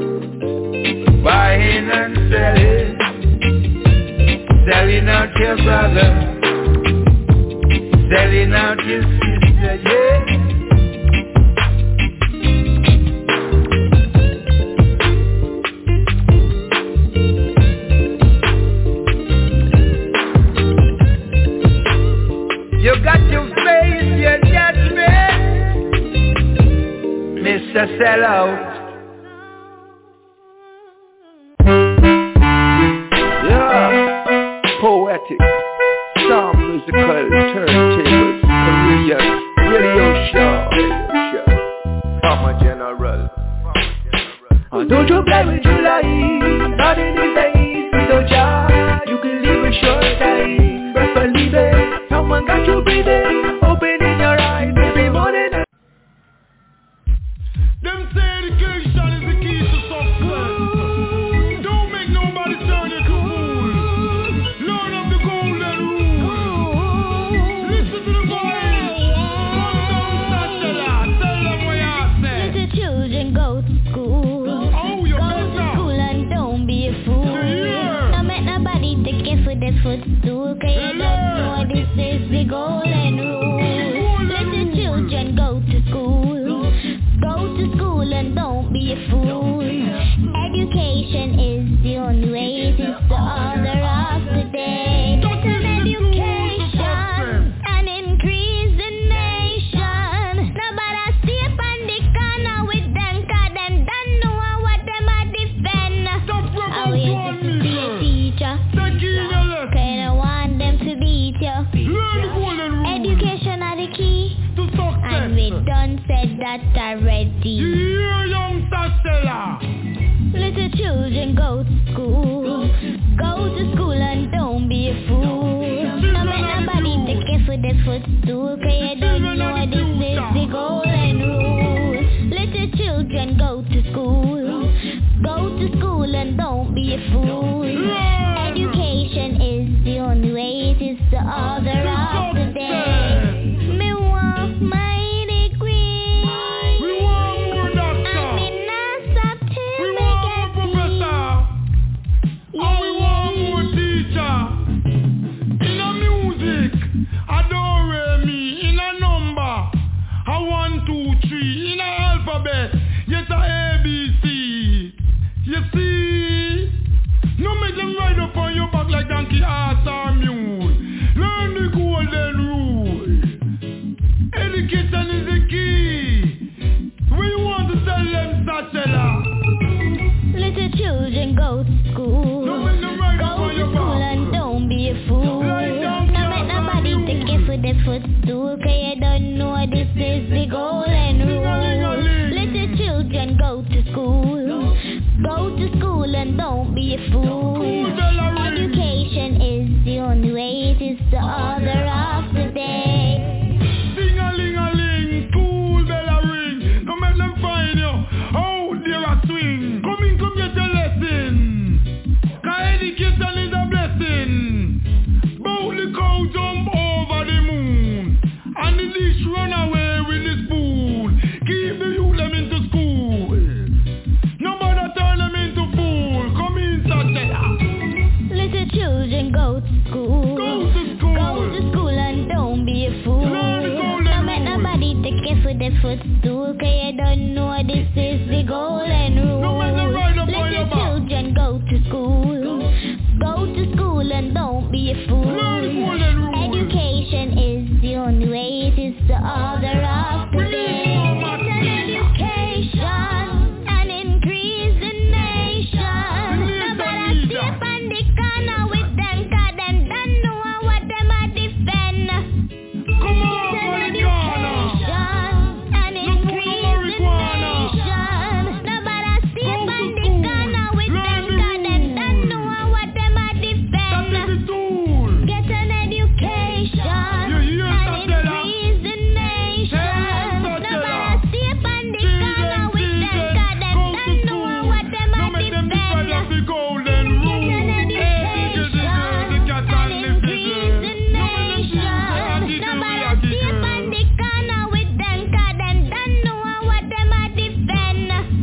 buying and selling, selling out your brother, selling out your sister, yeah. You got to face your judgment, Mister Sellout. Yeah, poetic, sound musical, turntables, Korean, radio show, radio show. Farmer General. Oh, don't you play with July, nothing is that easy, don't ya? You can live a short time, but believe it, someone got you breathing, opening your eyes every morning. Them say education is the key to success. Don't make nobody turn you to fool. Learn of the golden rule. Listen to the voice. Come down, Satchela. Tell them what you say. Little children go to school. Oh, you Go better. to school and don't be a fool. Yeah. Don't make nobody take you for the footstool, cause you don't know this is the golden rule. Little children go to school. Go to school and don't be a fool. Education is the only way, it is the order of the day. Get an education and increase the nation. Nobody stay up on the corner with them, cause them don't know what them a defend. I wait to see a teacher, cause I want them to beat you. Learn the golden rule. Education are the key, To success. and we done said that already. Yeah, young Satchela. Little children go to school. Go to school and don't be a fool. Don't make nobody take you for the footstool, cause you don't know this is the golden rule. Little children go to school. Go to school and don't be a fool. Education is the only way, it is the order of the day. Me want my degree. We want more doctor. And me not stop till We me want more get it. professor. And we want more teacher. In a music, I don't re me. In a number, a one, two, three. In a alphabet, yes a A, B, C. You see? No make them ride up on your back like donkey ass or mule. Learn the golden rule. Education is the key. We want to tell them Satchela. Little children go to school. No make them ride up Go on to your school back. and don't be a fool. Lie down, Don't make nobody take you for the footstool, cause you don't know this is the golden rule. Little children go to school. Go to school and don't be a fool. Education is the only way, it is the order of the day. your footstool, cause you don't know this is the golden rule. Let your children go to school. Go to school and don't be a fool. Education is the only way, it is the order of the day. Get an education and increase the nation. Nobody step on the corner with them, cause them don't know what them a defend. Come on, get an education and increase the nation. Nobody step on the corner with them, cause them don't know what them a defend. Get an education and increase the nation. Nobody step on the corner with them, cause them don't know what them a defend. Get an education and increase the nation. Nobody step on the corner with them, cause them don't know what them a defend.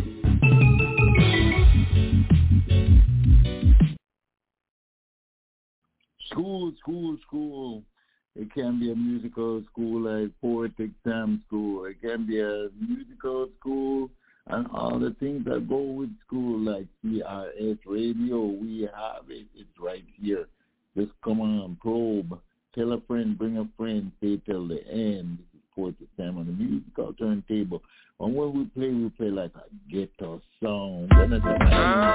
School, school, school. It can be a musical school like poetic exam school. It can be a musical school and all the things that go with school like C R S radio. We have it. It's right here. Just come on, probe. Tell a friend, bring a friend, stay till the end. This is poetic time on the musical turntable. And when we play, we play like a ghetto song. When it's a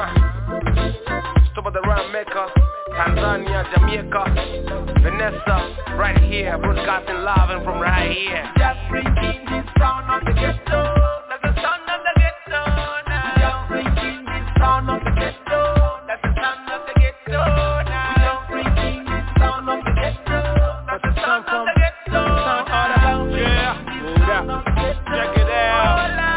Top of the round maker, Tanzania, Jamaica, Vanessa, right here, broadcasting live and from right here. Just bringing this sound of the ghetto, that's the sound of the ghetto now. Just bringing this sound of the ghetto, that's the sound of the ghetto now. Just bringing this sound of the ghetto, that's the sound of the ghetto now. Yeah, check it out.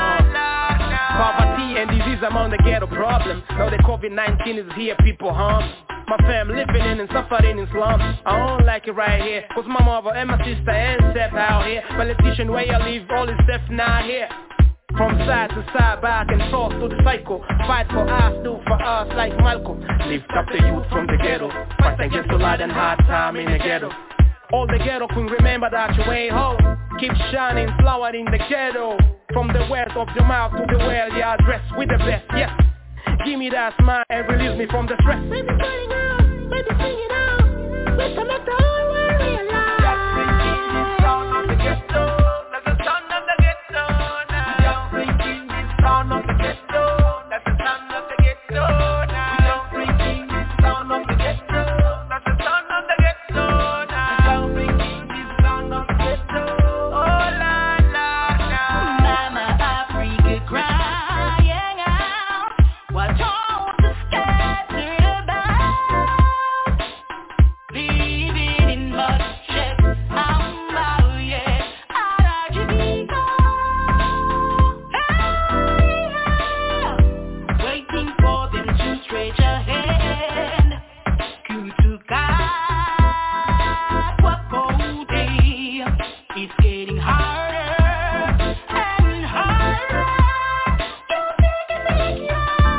Poverty and disease among the ghetto problem. Now the COVID nineteen is here, people harm. My fam living in and suffering in slums. I don't like it right here, cause my mother and my sister and step out here. Politician where you live, all is stuff now here. From side to side, back and forth to the cycle. Fight for us, do for us like Malcolm. Lift up the youth from the ghetto. Fight against the light and hard time in the ghetto. All the ghetto can remember that your way home. Keep shining, flower in the ghetto. From the west of your mouth to the well, yeah, dress with the best, yes. Give me that smile and release me from the stress. Baby, calling out, baby, sing it out. Let's make the whole world realize. Just bringing this sound of the ghetto, that's the sound of the ghetto now. Just bringing this sound of the ghetto, that's the sound of the ghetto now. Just bringing this sound of the ghetto, that's the sound of the ghetto now. Just bringing this sound of the ghetto, oh la la la. Mama Africa crying out, what told the scattered about, living in bloodshed, I'm out, yeah, out of Jamaica, hey, waiting for them to stretch a hand, to God, what cold day, it's getting harder and harder, you think it make you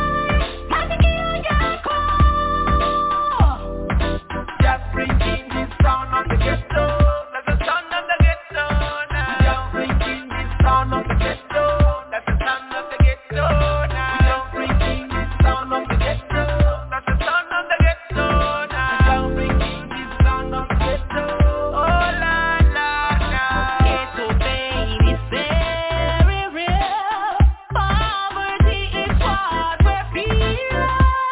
just bringing this sound of the ghetto, that's the sound of the ghetto now. Just bringing this sound of the ghetto, that's the sound of the ghetto now. Just bringing this sound of the ghetto, that's the sound of the ghetto now. Just bringing this sound of the ghetto, oh la la la. Ghetto pain is very real. Poverty is what we're feeling.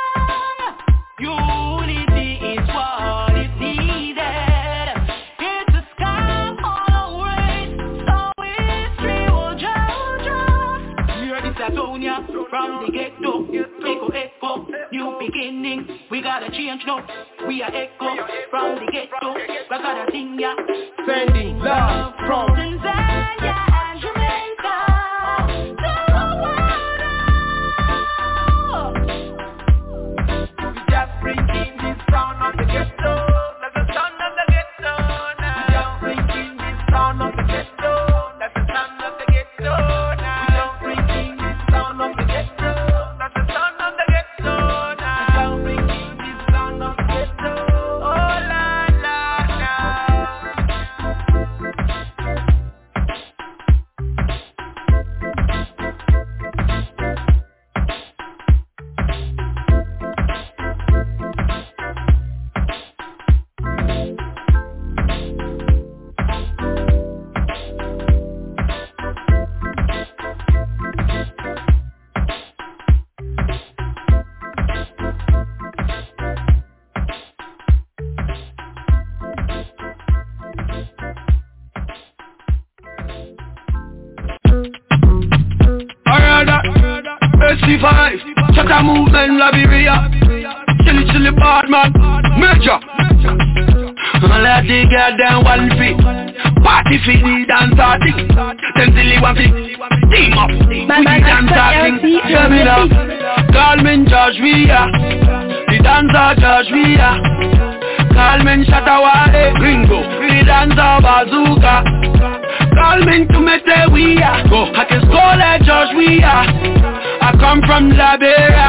Unity is what is needed. It's a scam always, so it's real Jojo. Hear this Atonia from the ghetto. Echo, echo, new beginning. We gotta change now. We are echo from the ghetto. We gotta sing ya. Sending love from Tanzania and Jamaica to the world. We just bringing this sound of the ghetto, that's the sound of the ghetto now. We just bringing this sound of the ghetto, that's the sound of the ghetto now. We just bringing this sound of the ghetto, that's the sound of the ghetto now. We just bringing this sound of the ghetto, oh la la la. S C five, Shatter Movement, Liberia. Chilly chilly bad man, Major. All of the goddamn one feet. Party for the dance arting. Them silly one feet. Team up, we the dance arting. Hear me now. Call me Josh Villa. The dancer Josh Villa. Call me Shatawale Gringo. The dancer Bazooka. Call me to Mete Wea. Go, I can score like Josh Villa. I come from Liberia.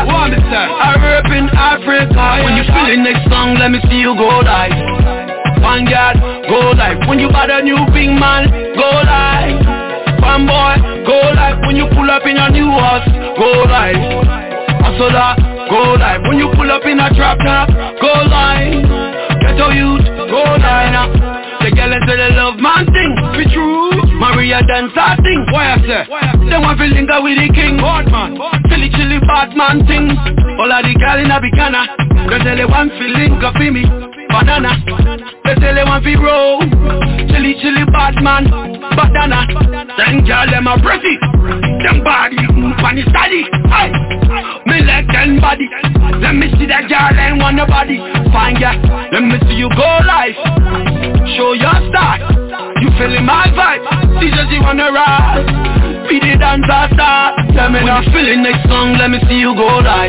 I grew up in Africa. When you feel the next song, let me see you go live. One God, go live. When you buy a new big man, go live. One boy, go live. When you pull up in a new house, go live. Hustler, go live. When you pull up in a trap top, go live. Ghetto youth, go live. The girl say they love man thing, be true. Maria dance her thing, why I say? They want to linger with the king, bad man. Chilly chilly bad man thing. All of the girl in a bikana, they say they want to linger with me. Banana, they say they want to roll. Chilly chilly bad man, banana. Them girl them a pretty, them body funny study. Hey, me like them body. Let me see that girl and want nobody. Fine girl, let me see you go live. Show your style, you feeling my vibe. See just you wanna ride. Be the dancer star. Tell me now, feeling next song. Let me see you go live.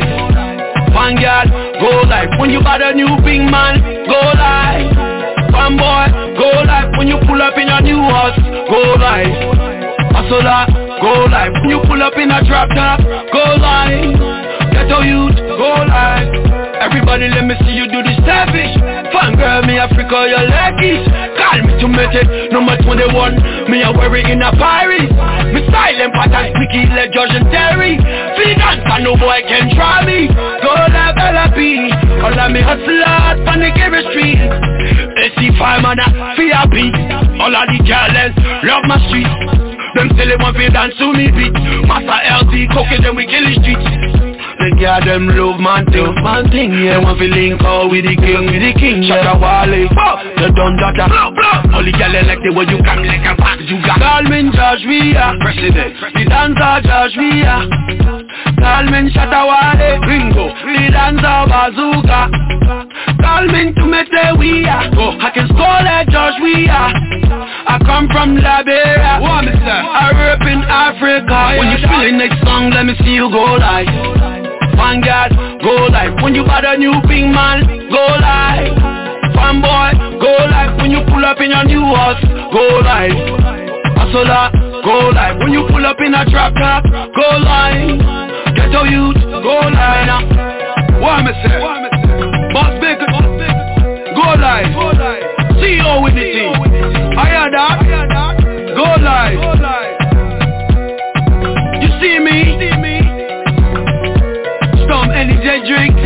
One girl, go live. When you buy a new big man, go live. One boy, go live. When you pull up in a new house, go live. Hustler, go live. When you pull up in a drop top, go live. Ghetto youth, go live. Everybody let me see you do this selfish. Fun girl, me Africa, your leggies. Call me to make it, number twenty-one. Me a wear it in a Paris. Me silent pattern, sneaky like George and Terry. Feed dancer, no boy can try me. Go live L A P. All of me hustlers, panic every street. S C five man a V I P. All of the girls love my street. Them say they want to dance to me beat. Master L T, cookie them we kill the streets. The girl them love man thing, man thing, yeah. They want to link out with the king, with the king, yeah. Shaka Wale, the Don Dada, all the girl like the way you come like a pack, you got. Call me Josh Villa, president, the dancer Josh Villa. Call me Shaka Wale, Gringo, the dancer Bazooka. Call me to Mete Wea. Go, I can score like Josh Villa. I come from Liberia. I grew up in Africa. When you feel the next song, let me see you go live. One God, go live. When you buy a new big man, go live. One boy, go live. When you pull up in a new house, go live. Hustler, go live. When you pull up in a drop top, go live. Ghetto youth, go live. What am I say? Boss big, go live. See you with the team. I hear that. Go live. You see me? Storm energy drink.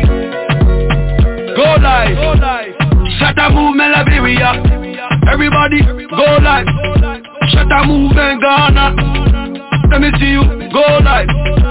Go live. Shatter Movement Liberia. Everybody go live. Shatter Movement Ghana. Let me see you go live.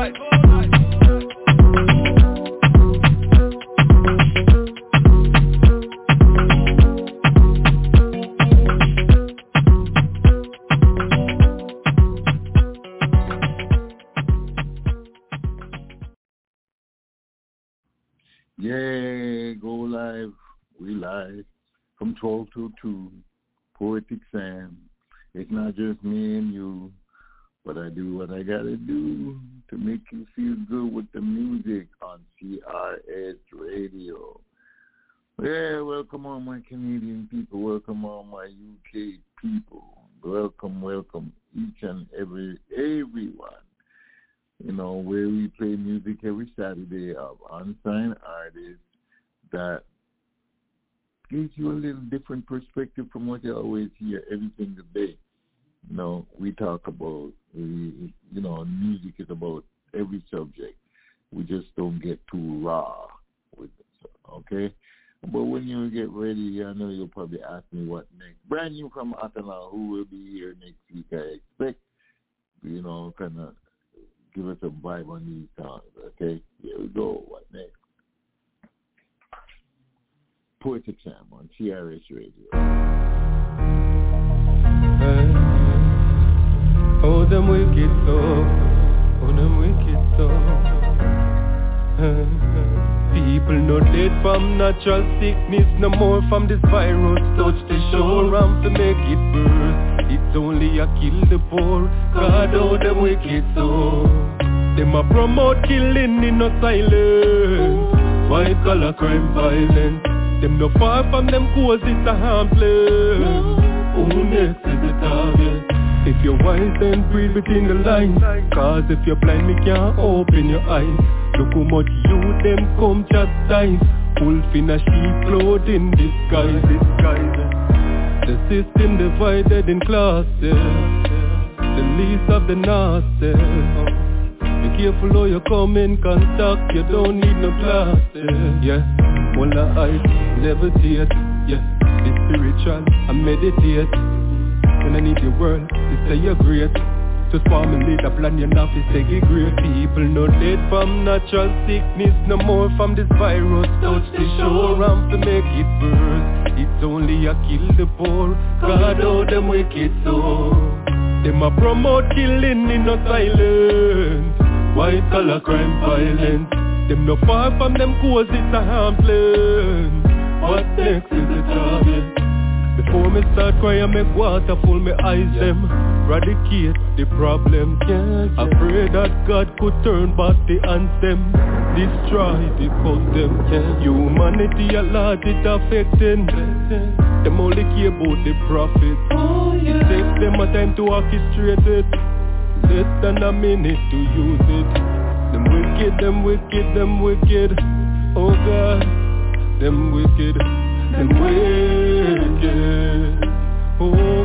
Yeah, go live. We live from twelve to two. Poetic Sam. It's not just me and you, but I do what I gotta do to make you feel good with the music on C R S Radio. Yeah, welcome all my Canadian people. Welcome all my U K people. Welcome, welcome each and every everyone. You know, where we play music every Saturday of unsigned artists that gives you a little different perspective from what you always hear every single day. You know, we talk about, we, you know, music is about every subject. We just don't get too raw with it, okay? But when you get ready, I know you'll probably ask me what next. Brand new from Atana, who will be here next week, I expect, you know, kind of give us a vibe on these songs, okay? Here we go. What next? Poetic Sam on C R S Radio. Hey. Oh, them wicked so. Oh, them wicked so. People no dead from natural sickness, no more from this virus. Touch the shore and to make it burst. It's only a kill the poor. God, oh, them wicked so. Them a promote killing in no silence. White collar crime violence. Them no far from them cause it's a harmless. Who next is the target? If you're wise then breathe between the lines. Cause if you're blind me can't open your eyes. Look how much youth them come chastise. Wolf in a sheep clothing disguise, disguise. The system divided in classes. The least of the nurses. Be careful how you come in contact. You don't need no glasses. Yeah, well I levitate. Yeah, be spiritual and meditate. When I need your world to say you're great. Just family the plan you not to segregate. People no dead from natural sickness, no more from this virus. Touch the shore and to make it burst. It's only a kill the poor. God, oh, them wicked so. Them a promote killing in no silence. White collar crime violence. Them no far from them cause it's a harmless. What next is the target? Before me start crying, I make water full me eyes them. Eradicate the problem. I pray that God could turn back the anthem. Destroy the custom. Humanity a lot it affecting. Them only care about the profit. It takes them a time to orchestrate it. Less than a minute to use it. Them wicked, them wicked, them wicked. Oh God, them wicked. Them wicked, oh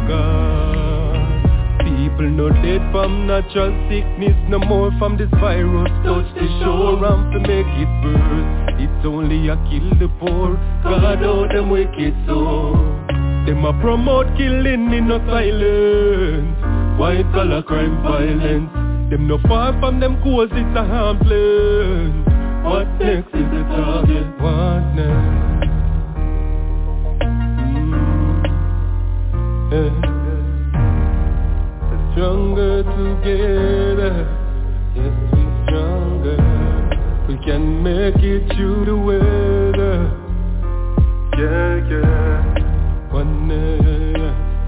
God. People no dead from natural sickness, no more from this virus. Touch the shore and to make it burst. It's only a kill the poor. God, oh, them wicked so. Them a promote killing in no silence. White collar crime violence. Them no far from them cause it's a harmless. What next is the target? What next? Yeah. Stronger together, yes we're stronger. We can make it through the weather. Yeah, yeah. One day,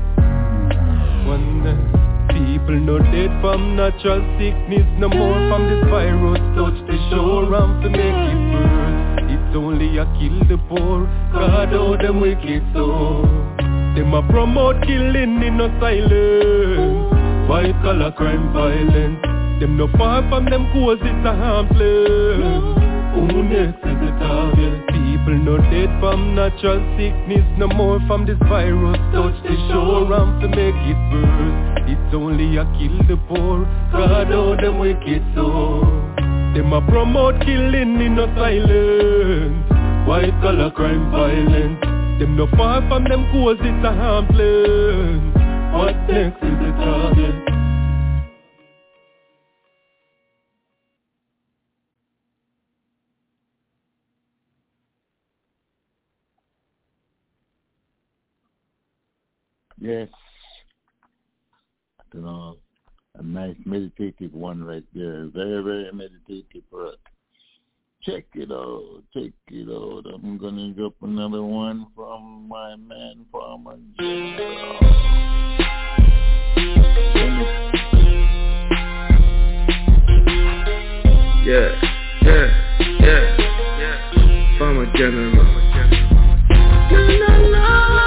one day. People no dead from natural sickness, no more from this virus. Touch the shore and to make it burst. It's only a kill the poor. God, oh, them wicked so. Them a promote killing in no silence. White collar crime violence. Them no far from them cause it's a harmless. Who next is the target? People no dead from natural sickness, no more from this virus. Touch the shore and to make it burst. It's only a kill the poor. God, oh, them wicked so. Them a promote killing in no silence. White collar crime violence. Them no far from them cause it's a harmless. What next is the target? Yes. You know, a nice meditative one right there. Very, very meditative for us. Check it out, check it out. I'm gonna drop another one from my man Farmer General. Yeah, yeah, yeah, yeah. Farmer General. No, no, no.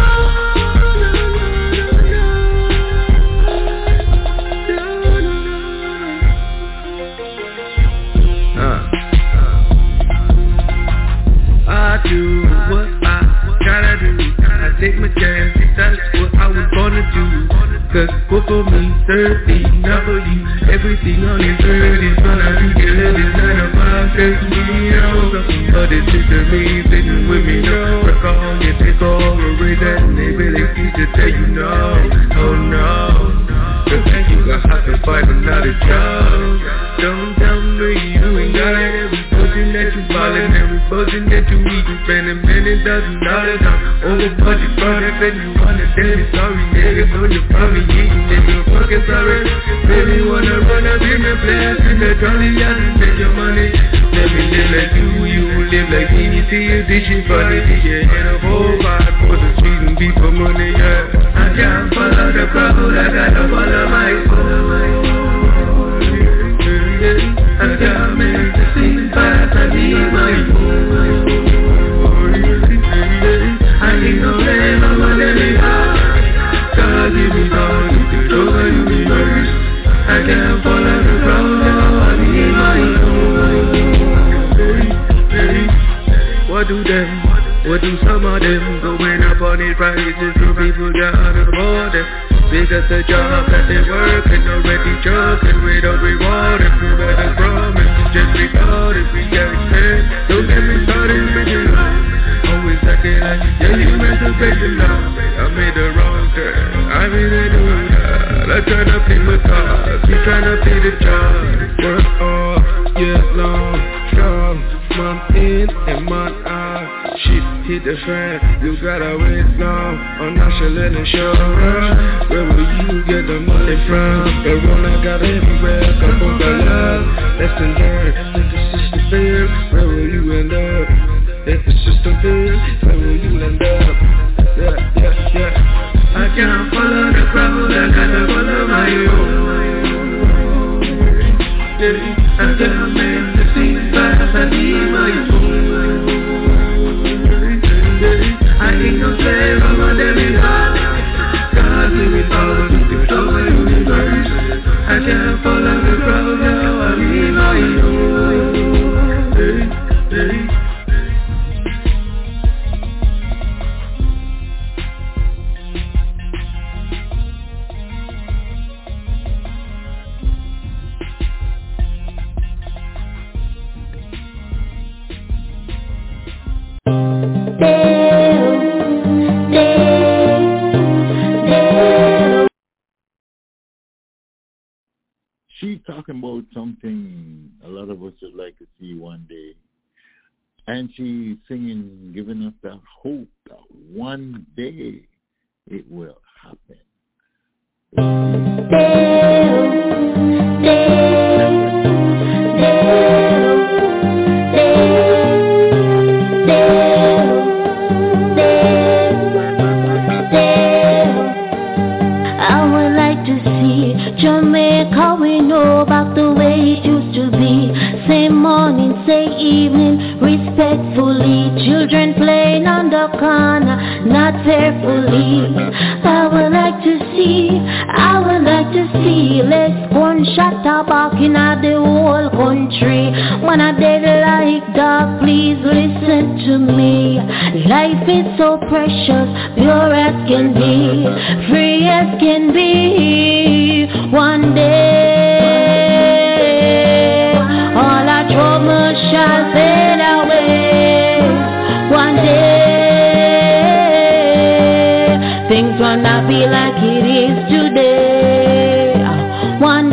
I do what I gotta do. I take my chance, that's what I was gonna do. Cause go for me, thirsty, not for you. Everything on this earth is gonna be good. It's not about just me, no. But it's just me, sitting with me, no. Recall you, take all away that ability to tell you no. Oh no. Cause then you got have to find another job. Don't tell me you ain't got it. Every person that you ballin', every person that you need, you spending many dozen dollars on over budget, but if you wanna tell me sorry, nigga, so you probably eating, nigga, fuck looking sorry. Baby wanna run up in the place in the trolley and take your money. Let me live like you, you live like me. See you dishing for the D J and a whole vibe for the street and be for money, yeah. I can't follow the crowd, I gotta follow my soul. I can't make the scene fast, I need my soul. I need no man, I'm gonna let me out. Cause if you don't, you can know that you be first. I can't follow the crowd, now I need my soul. What do them, what do some of them going up on the prices so people can't afford them? Because the job that they work and already chosen without reward and prove that the promise is just because if we get paid. Don't get me started with you. Always acting like, yeah, you meant to pay the love. I made the wrong turn, I really do that. I try to play my cards, you tryna play the job. Work all year long, strong, month in and month out. Shit hit the fan, you gotta wait long on national insurance. Where will you get the money from? The one I got everywhere, come from the love. Lesson learned, let the system fail. Where will you end up? Let the system fail, where will you end up? Yeah, yeah, yeah. I can't follow the crowd, I gotta follow my own. Yeah, I can't make the scene fast, I need my own. I ain't no slave, I'm a demigod. God leave me power to control the universe. I can't follow the crowd now, I need my own. Hey, hey. She's talking about something a lot of us would like to see one day. And she's singing, giving us that hope that one day it will happen. I would like to see Jamaica, we know about the way it used to be. Say morning, say evening, respectfully. Children playing on the corner, not fearfully. I would like to see, I would like to see less gunshot barking at the whole country. When I dead like dog, please listen to me. Life is so precious, pure as can be, free as can be. One day, all our troubles shall fade away. One day, things will not be like it is today. One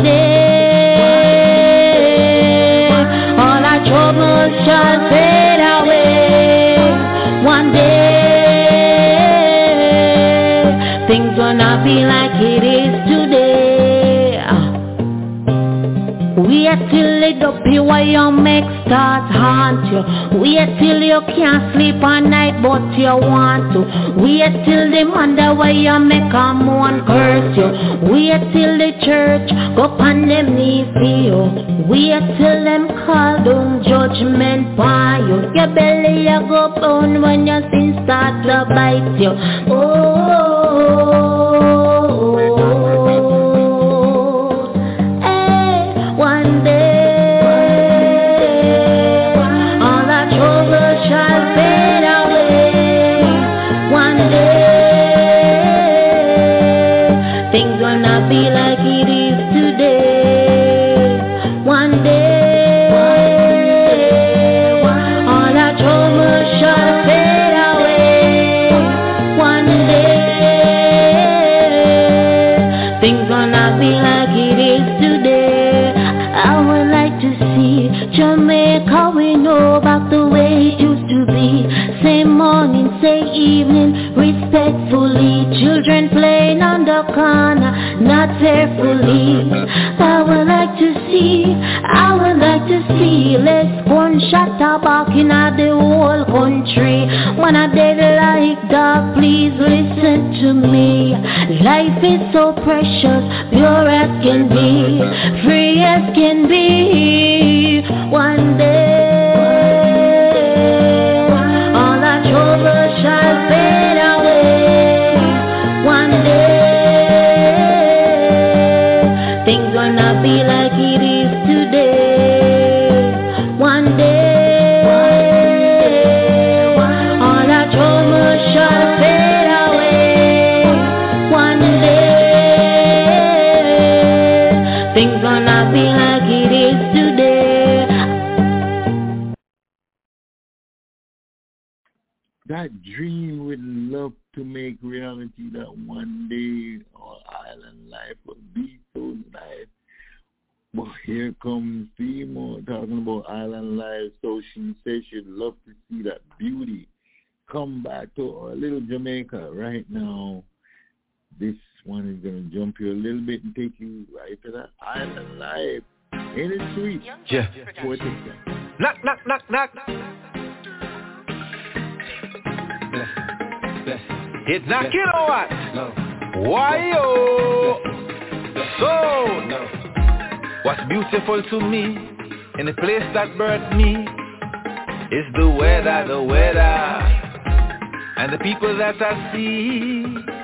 day, all our troubles shall fade away. One day, things will not be like it is today. Wait till it up you while your make start haunt you. Wait till you can't sleep at night but you want to. Wait till them wonder why you make a moan curse you. Wait till the church go on them knees for you. Wait till them call down judgment by you. Your belly you go burn when your sin start to bite you. Oh. Jamaica, we know about the way it used to be. Say morning, say evening, respectfully. Children playing on the corner, not carefully. I would like to see, I would like to see less gunshot a barking at the whole country. When I dead like dog, please listen to me. Life is so precious, pure as can be, free as can be. One day, all our troubles shall fade away. One day, things will not be like it is today. One day, all our troubles shall fade away. One day, things will not be like it is today. That dream we'd love to make reality, that one day our island life will be so nice. But here comes Seymour talking about island life, so she says she'd love to see that beauty come back to our little Jamaica right now. This one is going to jump you a little bit and take you right to that island life. Ain't it sweet? Yeah. Knock, knock, knock, knock. It's not, you know what? No. Why, oh? So, no. What's beautiful to me in the place that birthed me is the weather, the weather, and the people that I see.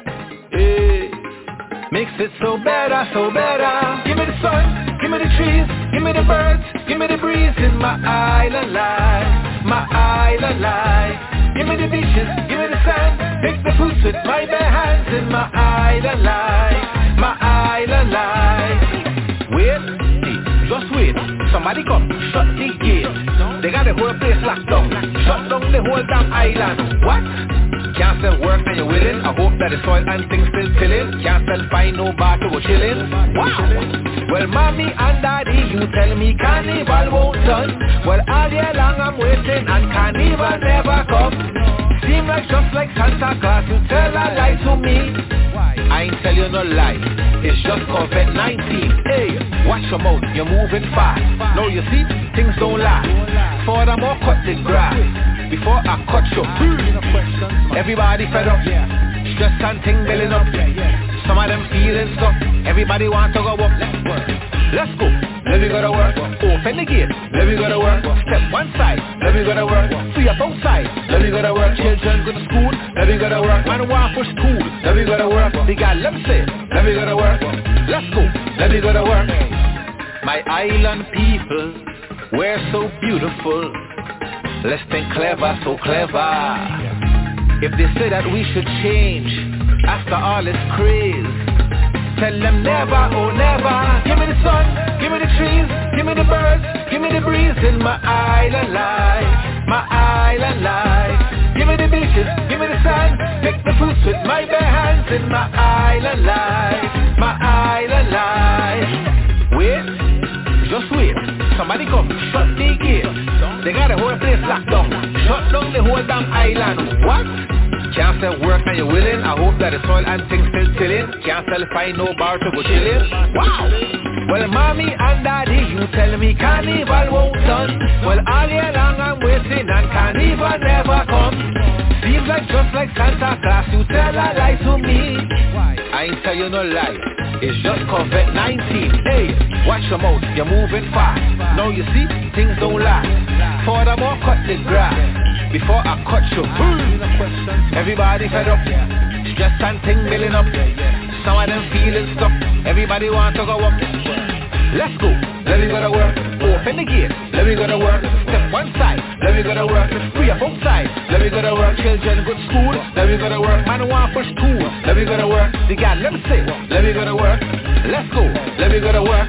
Hey, makes it so better, so better. Give me the sun, give me the trees, give me the birds, give me the breeze in my island life, my island life. Give me the beaches, give me the sand, pick the fruits with my bare hands in my island life, my island life. Wait, just wait, somebody come, shut the gate. They got the whole place locked down, shut down the whole damn island. What? Can't sell work and you're willing. I hope that the soil and things still chilling. Can't sell find no bar to go chilling. Wow. Well, mommy and daddy, you tell me carnival won't done. Well, all year long I'm waiting and carnival never come. Seem like just like Santa Claus, you tell a lie to me. I ain't tell you no lie, it's just COVID nineteen. Hey, watch your mouth, you're moving fast. Now you see, things don't last. Furthermore, cut the grass before I cut you. Everybody fed up, stress and tingling up. Some of them feeling stuck, everybody want to go up. Let's go, let me go to work. Open the gate, let me go to work. Step one side, let me go to work. Free up outside, let me go to work. Children go to school, let me go to work. Man want for school, let me go to work. They got let me say, let me go to work. Let's go, let me go to work. My island people, we're so beautiful. Let's think clever, so clever. If they say that we should change after all this craze, tell them never, oh never. Give me the sun, give me the trees, give me the birds, give me the breeze in my island life, my island life. Give me the beaches, give me the sand, pick the fruits with my bare hands in my island life, my island life. Wait, just wait, somebody come, shut the gate. They got the whole place locked down, shut down the whole damn island. What? Can't sell work and you're willing. I hope that the soil and things still chilling. Can't sell find no bar to go chilling. Wow. Well, mommy and daddy, you tell me carnival won't done. Well, all year long I'm waiting and carnival never come. Seems like just like Santa Claus, you tell a lie to me. I ain't tell you no lie, it's just COVID nineteen. Hey, watch your mouth, you're moving fast. Now you see, things don't last. Furthermore, cut the grass before I cut you. Everybody fed up, stress and tingling up. Some of them feeling stuck, everybody want to go up. Let's go, let me go to work. Open the gate, let me go to work. Step one side, let me go to work. Free up outside, let me go to work. Children go to school, let me go to work. Man want for school, let me go to work. The guy, let me say, let me go to work. Let's go, let me go to work.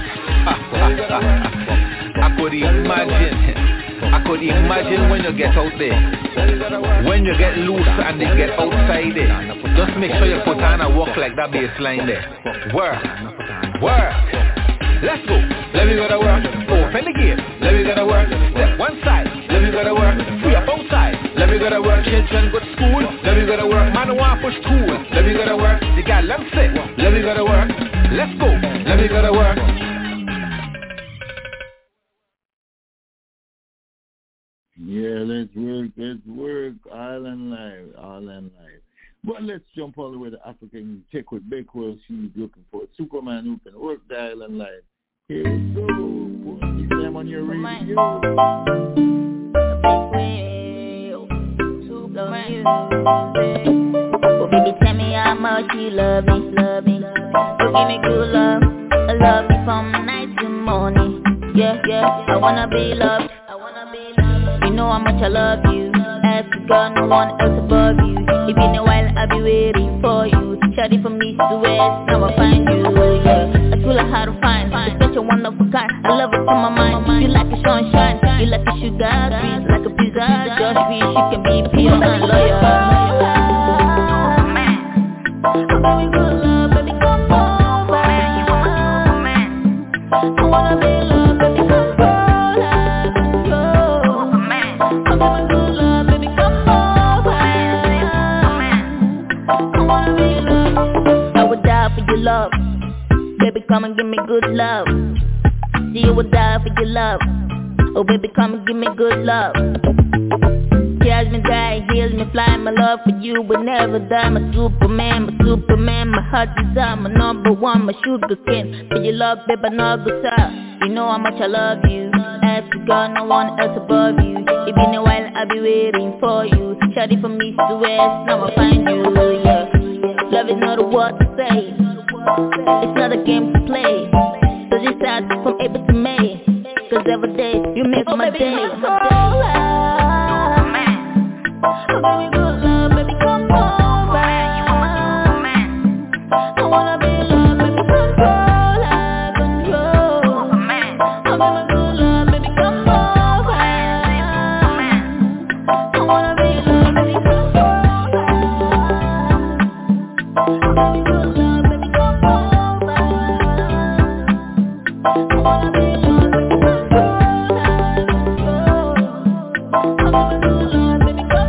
I could imagine, I could imagine when you get out there, when you get loose and they get outside there. Just make sure you put on a walk like that baseline there. Work, work. Let's go, let me go to work. Open the gate, let me go to work. Step one side, let me go to work. Free up outside, let me go to work. Children go to school, let me go to work. Man want for school, let me go to work. The guy, let me sit, let me go to work. Let's go. Let me go to work. Yeah, let's work, let's work. Island life, island life. But let's jump all the way to African Tech with Bakewell. She's looking for a Superman who can work the island life. Here we go. Put this time on your radio. Oh, baby, tell me how much you love me, love me. So give me good love, I love you from night to morning. Yeah, yeah, I wanna be loved, I wanna be loved. You know how much I love you. As you got no one else above you. It's been a while, I'll be waiting for you. Shawty from east to west, now I find you. Yeah, I feel like how to find. You're such a wonderful kind. I love it from my mind. You like a sunshine, you like a sugar, sweet like a pizza. Just wish you can be pure and loyal. I'm going good love, baby, come over. I wanna be loved, baby, control, have control. I'm going good love, baby, come over. I wanna be loved. I would die for your love. Baby, come and give me good love. See, I would die for your love. Oh, baby, come and give me good love. Tears me dry, heals me fly. My love for you will never die. My Superman, my Superman, my heart desire, my number one, my sugar cane. For your love, baby, no go stop. You know how much I love you. As you got no one else above you. It's been a while, I'll be waiting for you. Shawty from east to west, now I find you. Yeah, love is not a word to say. It's not a game to play. So this starts from April to May. Cause every day you make oh, my baby, day. Oh, baby, good love, baby, come over. I wanna be loved, baby, control, have control. Oh, baby, good love, baby, come over. I wanna be loved, baby, control. Baby, good love, baby, come over. I wanna be loved, baby, control, have control. Oh, baby, good love, baby, come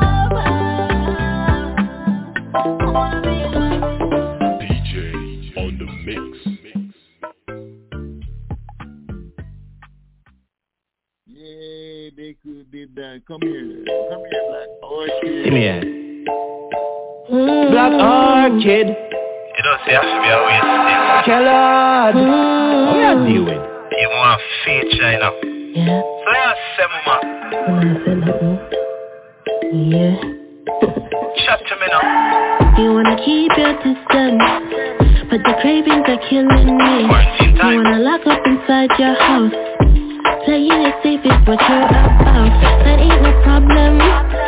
Come here, come here, Black Orchid. Give me here. Mm. Black Orchid. You don't say I should be always still. Kellard. Mm. What are you doing? You want to feature, you know. Yeah. So you say, mama. I say nothing. Yeah. Chat to me now. You wanna keep your distance, but the cravings are killing me. Quarantine time. You wanna lock up inside your house. Playing it safe is what you're about. That ain't no problem.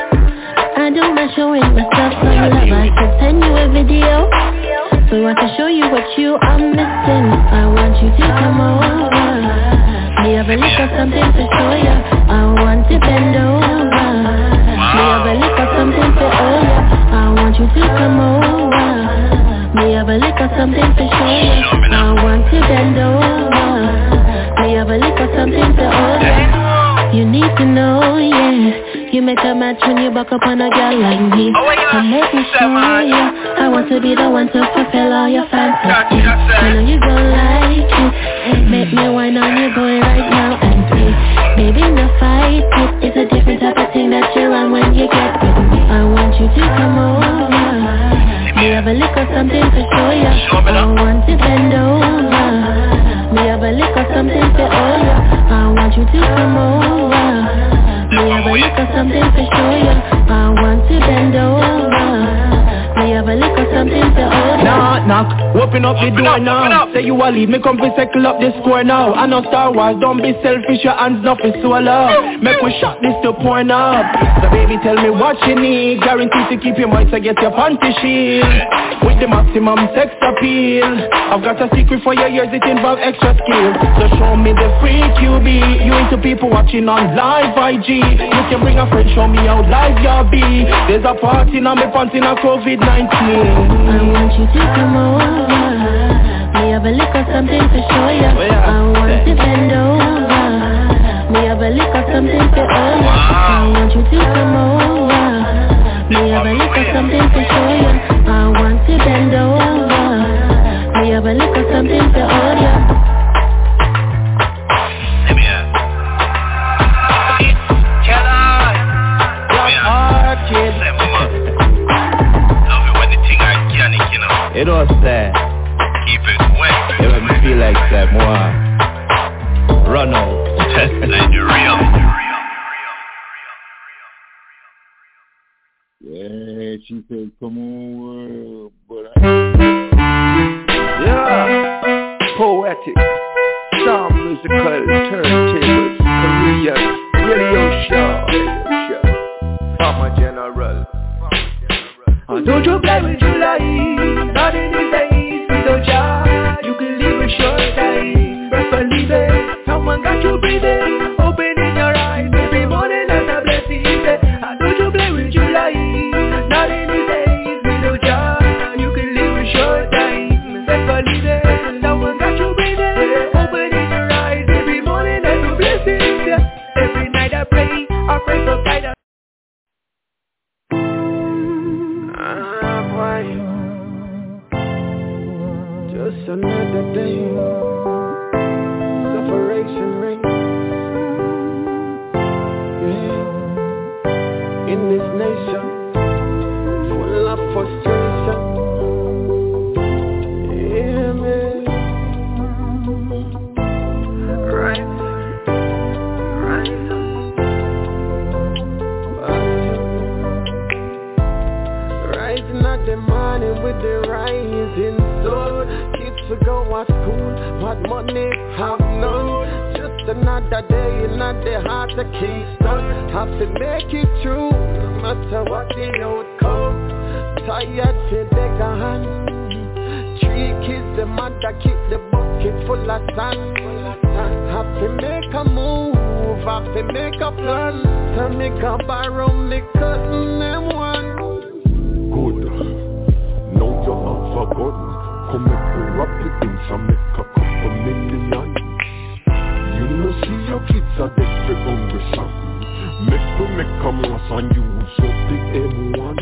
I don't mind showing myself some love. I can send you a video so I can show you what you are missing. I want you to come over. Me have a little something to show you. I want to bend over. Me have a little something to show you. I want you to come over. Me have a little something to show you. I want to bend over. I have a little something to order. You need to know, yeah. You make a match when you back up on a girl like me. And make me show you. I want to be the one to fulfill all your fantasies. I know you gon' like it. Make me whine on you boy right now and see. Maybe in the fight it is a different type of thing that you run when you get with me. I want you to come over. We have a little something to show you. I want to bend over. We have a little something to order. I want you to come over. We have a little something to show you. I want to bend over. We have a little something to order. Knock, knock, open up the door now. Say you a leave me, come to settle up the score now. I know Star Wars, don't be selfish, your hands nothing so love. Make we shot this to point up. So baby tell me what you need. Guaranteed to keep your mind so get your panty shield. With the maximum sex appeal. I've got a secret for your ears, it involves extra skills. So show me the freak you be. You into people watching on live I G. You can bring a friend, show me how live you'll be. There's a party now, me panty now COVID nineteen. I want you to come over. We have a little something to show you. I want to bend over. We have a little something to order. I want you to come over. We have a little something to show you. I want to bend over. We have a little something to hold you. You know what I'm saying? Keep it wet. You make me feel like that more. Run out. Like the real. Yeah, she said, come over, but I... Yeah, poetic, some musical turntables, careers, radio show, radio show, Farmer General. And don't you play with your life, not in these days, we don't charge. You can live a short time, but believe it, someone got you breathing, opening your eyes, every morning and a blessing. And don't you play with your life, not in these days, we don't charge. You can live a short time, but believe it, someone got you breathing, opening your eyes, every morning and a blessing. Every night I pray, I pray for guidance. Just another day, separation ring. Yeah, in this nation, full of frustration. Yeah, man. Right, right. Rising at the morning with the rising sun. To go to school, but money have none. Just another day, another heart of Kingston. Have to make it through, no matter what the outcome. Tired to take a hand. Three kids, the mother keep the bucket full of sand. Have to make a move, have to make a plan. To make a borrow, me cousin them one. Good, now you have forgotten. Come make me rap the things and make a couple million. You know see your kids are desperate on the sun. Make to make a mass and use up the M one.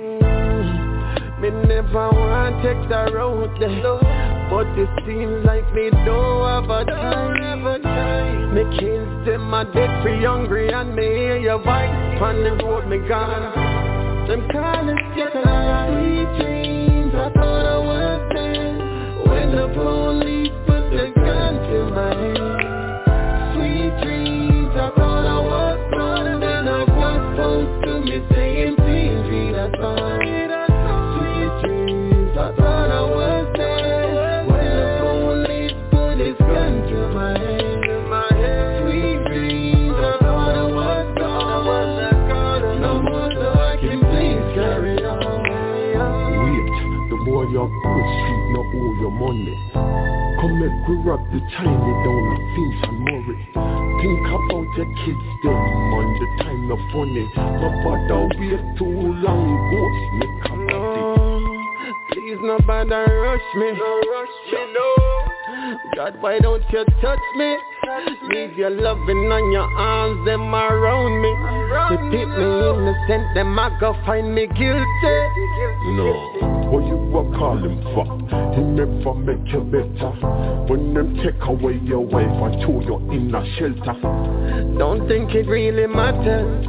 Me never want to take the road there, but it seems like me don't have a time. Me kids them are dead for hungry and me hear your voice on the road me gone. Them kind of get a sweet dreams I thought I was dead. When the police put the gun to my head. Sweet dreams, I thought I was gone. And then I was supposed to be saying T V, that's all. Sweet dreams, I thought I was dead. When the police put his gun to my head. Sweet dreams, I thought I was gone. No more so I can please carry on. Wait, the boy up good street no owe your money. Come make we rob the tiny down the Finch and Murray. Think about your kids them on the time no funny. No bother wait too long, ghost make a body. Please nobody rush me. No rush me, no. God, why don't you touch me? Leave your loving on your arms, them around me. They keep me innocent, them I go find me guilty. No, what you were calling for? He never make you better. When them take away your wife and throw you in a shelter. Don't think it really matters.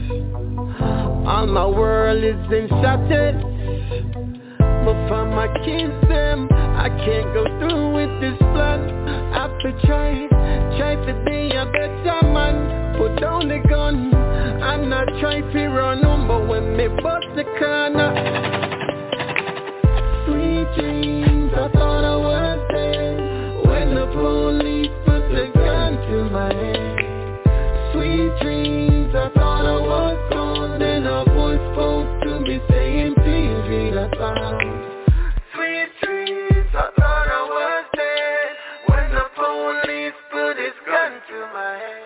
All my world is in shatters. But for my kids them, I can't go through with this plan. I have to try, try to be a better man. Put down the gun, I'm not trying to run on. But when me bust the corner, sweet dreams, I thought I was dead. When the police put the gun to my head. Sweet dreams, I thought I was gone. Then I was supposed to be saying T V, that's all. Sweet dreams, I thought I was dead. When the police put his gun to my head.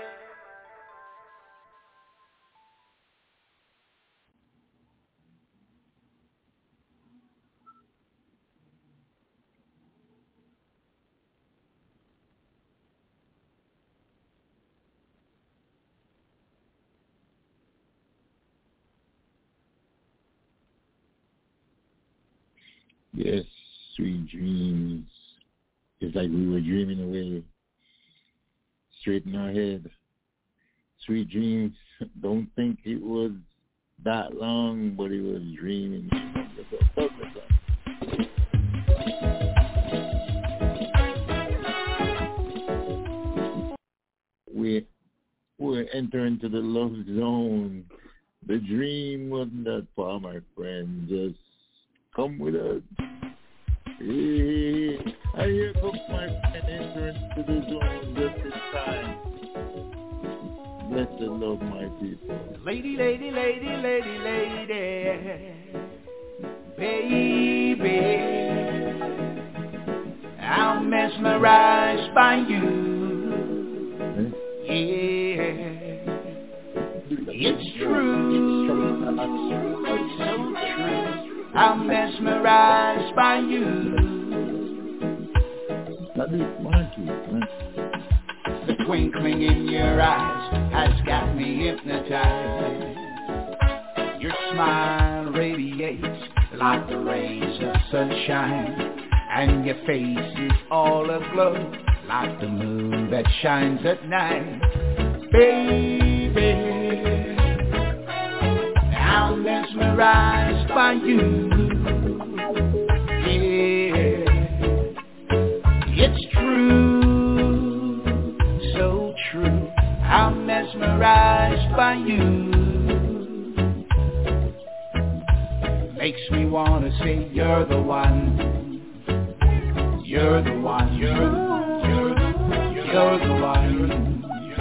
Yes, sweet dreams. It's like we were dreaming away, straight in our head. Sweet dreams. Don't think it was that long, but it was dreaming. We we enter into the love zone. The dream wasn't that far, my friend. Just come with us. Hey, and here comes my friend entering into the zone just in time. Bless the love, my people. Lady, lady, lady, lady, lady, baby, I'm mesmerized by you. Eh? Yeah, it's true, so true. I'm mesmerized by you. That is monkey. The twinkling in your eyes has got me hypnotized. Your smile radiates like the rays of sunshine, and your face is all aglow like the moon that shines at night. Baby, I'm mesmerized by you. Yeah, it's true, so true. I'm mesmerized by you. Makes me wanna say you're the one. You're the one. You're, you're, you're the one.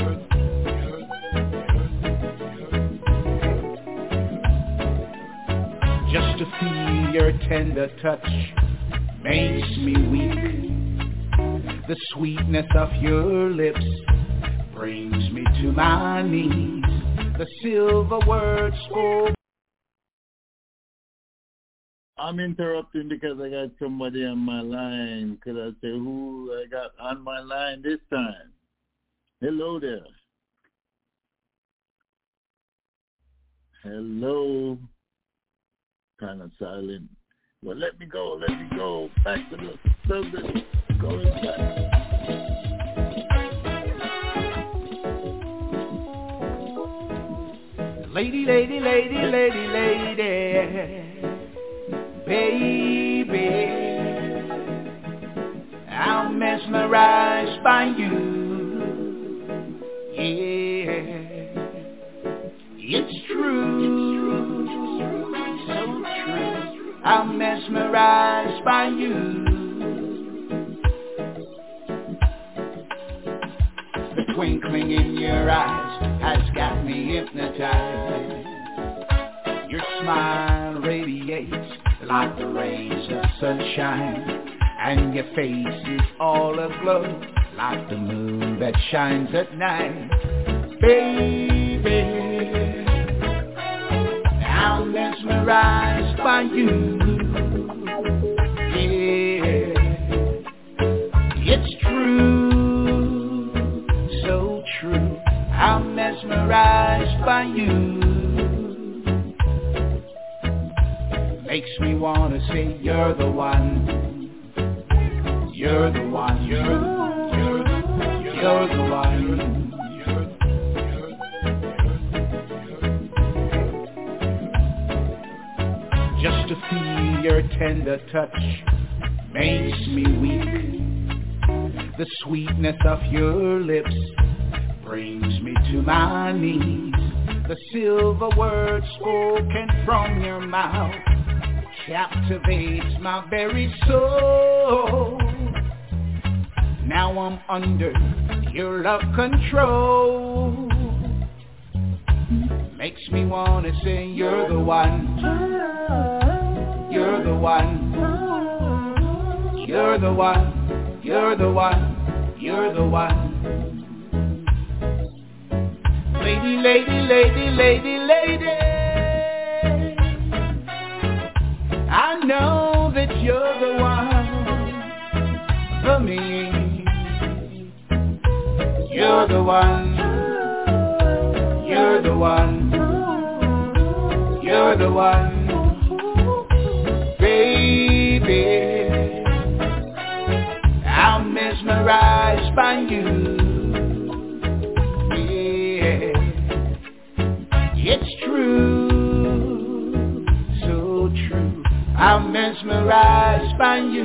Just to feel your tender touch makes me weak. The sweetness of your lips brings me to my knees. The silver words spoken. I'm interrupting because I got somebody on my line. Could I say who I got on my line this time? Hello there. Hello. Kind of silent. Well, let me go. Let me go. Back to the subject. Going back. Lady, lady, lady, lady, lady. Baby, I'm mesmerized by you. Yeah, it's true, so true. I'm mesmerized by you. The twinkling in your eyes has got me hypnotized. Your smile radiates like the rays of sunshine, and your face is all aglow like the moon that shines at night. Baby, I'm mesmerized by you. Yeah, it's true, so true. I'm mesmerized by you. Makes me wanna say you're the one. You're the one. You're, you're, you're the one. Just to feel your tender touch makes me weak. The sweetness of your lips brings me to my knees. The silver words spoken from your mouth captivates my very soul. Now I'm under your love control. Makes me wanna say you're the one. You're the one. You're the one. You're the one. You're the one. Lady, lady, lady, lady, lady, I know that you're the one for me. You're the one. You're the one. You're the one. Baby, I'm I'm mesmerized by you. Yeah, it's true, so true. I'm mesmerized by you.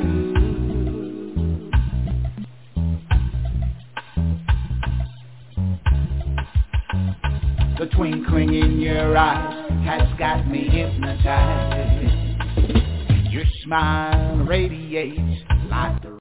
The twinkling in your eyes has got me hypnotized. Your smile radiates like the...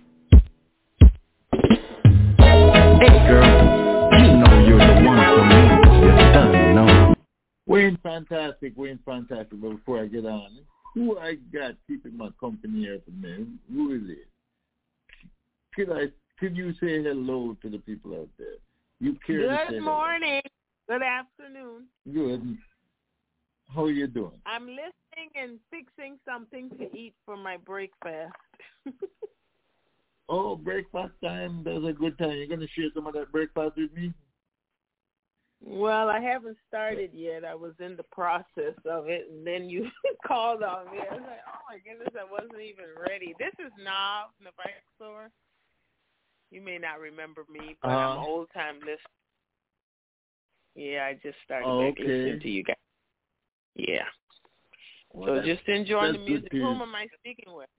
Hey girl, you know you're the one for me. You done know. Wayne Fantastic, Wayne Fantastic. But before I get on, who I got keeping my company here for me? Who is it? Could I? Could you say hello to the people out there? You care to say Good morning. Good afternoon. Good. How are you doing? I'm listening and fixing something to eat for my breakfast. Oh, breakfast time. That's a good time. You're going to share some of that breakfast with me? Well, I haven't started yet. I was in the process of it, and then you called on me. I was like, oh, my goodness, I wasn't even ready. This is Nav, Navaxor. You may not remember me, but uh, I'm an old-time listener. Yeah, I just started oh, back okay. listening to you guys. Yeah. Well, so just enjoying the music. Who am I speaking with?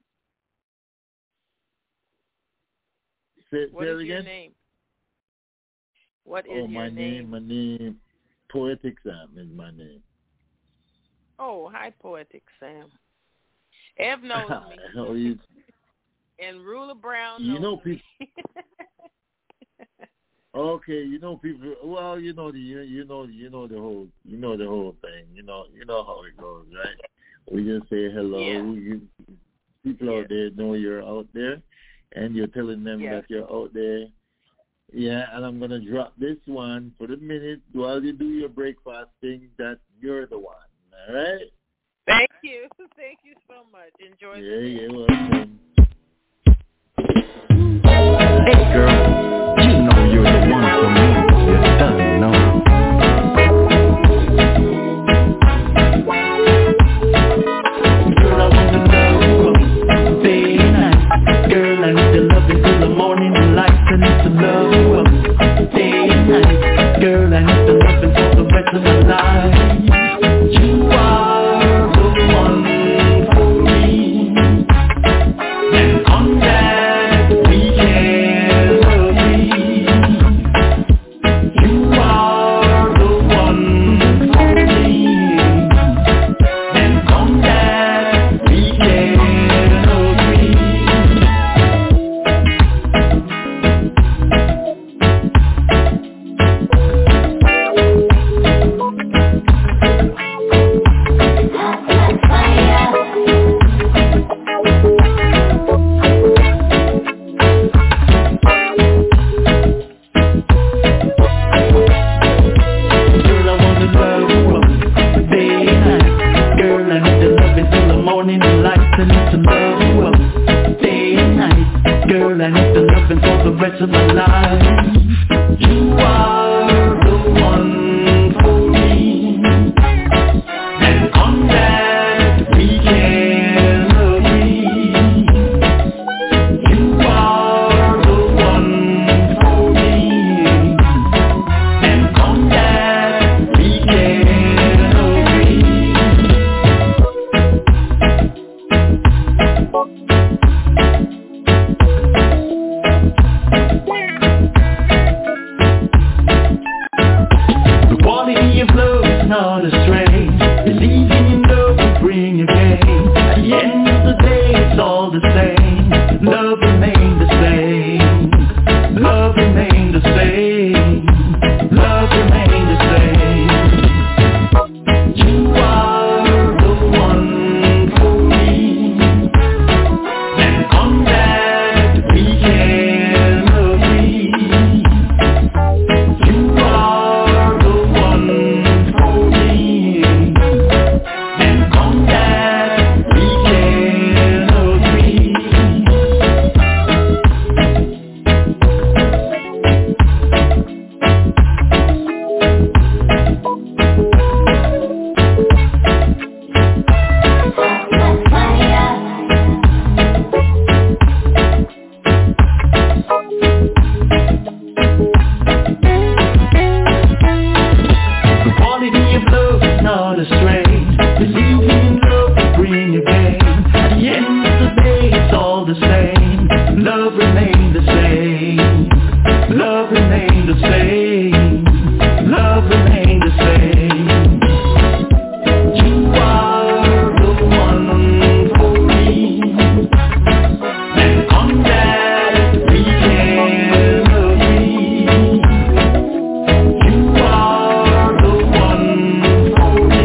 Say, what say is it your again? name? What is oh, your my name? name? My name, Poetic Sam is my name. Oh, hi, Poetic Sam. Ev knows me. How you? And Ruler Brown you knows know me. people. Okay, you know people. Well, you know the you, you know you know the whole you know the whole thing. You know you know how it goes, right? We just say hello. Yeah. You, people yeah. out there know you're out there, and you're telling them yeah. that you're out there. Yeah, and I'm gonna drop this one for the minute while you do your breakfast thing. That you're the one. All right. Thank you. Thank you so much. Enjoy. Yeah, the you're welcome. Hey, girl. You know you're the one for me. You doesn't know. Girl, I want to know, day and night. Girl, I need to love you till the morning light. I need to love day and night. Girl, I need to love you for the rest of my life. You are the one for me. And on that we can agree. You are the one for me. And on that we can agree. Of my life, you are the one for me, and on that we can agree. You are the one for me, and on that we can agree. the same. Love remain the same. You are the one for me, and on that we can agree. You are the one for me,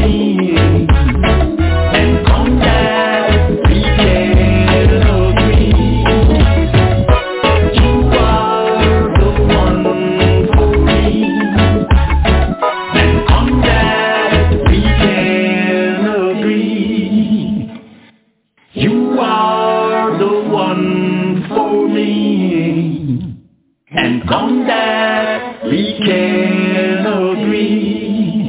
and on that we can agree. You are the one for me, and on that we can agree. You are the one for me, and on that we can agree.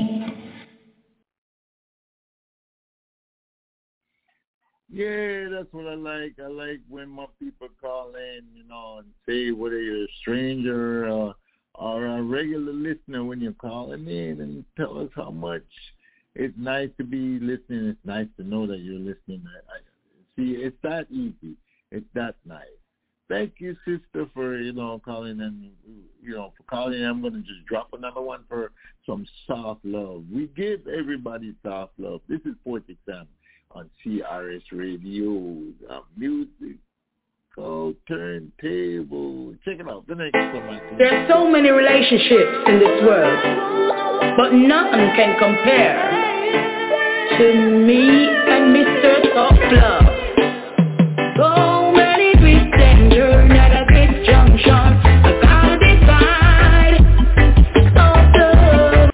Yeah, that's what I like. I like when my people call in, you know, and say whether you're a stranger uh, or a regular listener when you're calling in and tell us how much it's nice to be listening. It's nice to know that you're listening. I, I, see, it's that easy. It's that nice. Thank you, sister, for, you know, calling and, you know, for calling. I'm going to just drop another one for some soft love. We give everybody soft love. This is Poetic Sam on C R S Radio, uh, music, called Turntable. Check it out. The next one. There's so many relationships in this world, but none can compare to me and Mister Soft Love. So many twists and turns at a big junction. I gotta decide. Soft Love.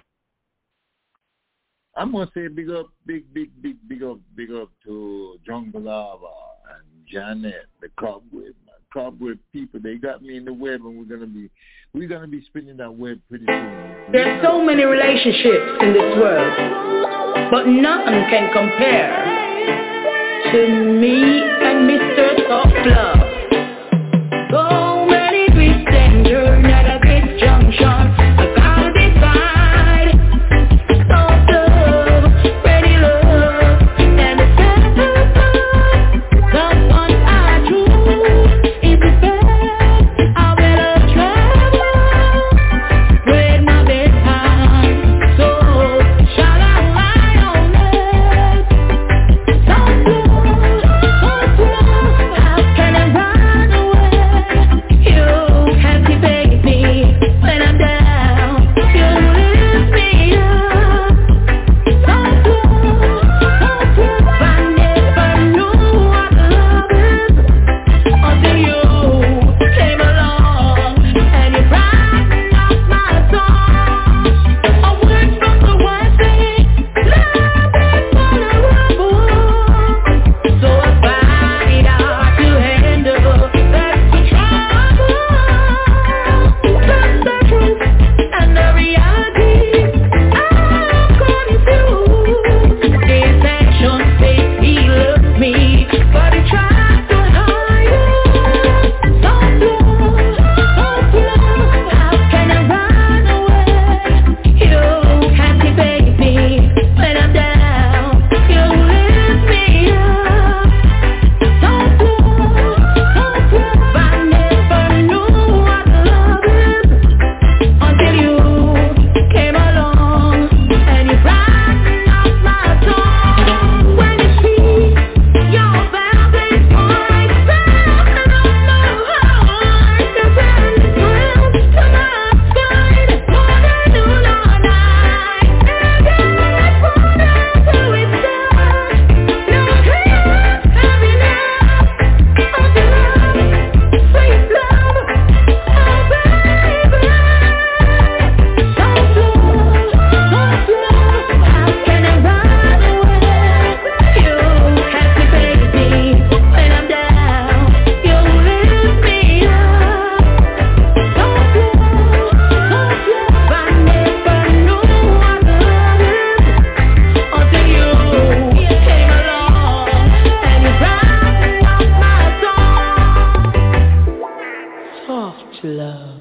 I'm gonna say big up, big, big, big, big up, big up to Jungle Lava and Janet, the Cobweb, Cobweb people. They got me in the web, and we're gonna be, we're gonna be spinning that web pretty soon. There's so many relationships in this world, but none can compare to me and Mister Soft Love. So many twists and turns at a big junction. I gotta decide. Soft love, ready love, and the best of love. Someone I choose is the best. I better travel with my best time. So shall I lie on it? Soft love, soft love, how can I run away? You captivate me when I'm down. You lift me up. Soft love, soft love, I never knew what love is until you came along and you brightened up my song. A word from the one thing, love is vulnerable. So I find it hard to handle. That's the trouble. That's the truth and the reality. I'm confused. His actions say he loves me, but he tries to hide it. Soft love, soft love, how can I run away? You captivate me when I'm down. You lift me up. Soft love, soft love, I never knew what love is until you came along and you brightened up my song. When you speak, your velvet voice sounds on my heart. The wind swells to my side, more than noon or night. And I wanna do it done. No chaos, happiness, until love, sweet love, oh baby. Soft love, soft love, how can I run away? You captivate me when I'm down. You lift me up. Soft love, soft love, I never knew what love is until you came along and you brightened up my song. Soft love.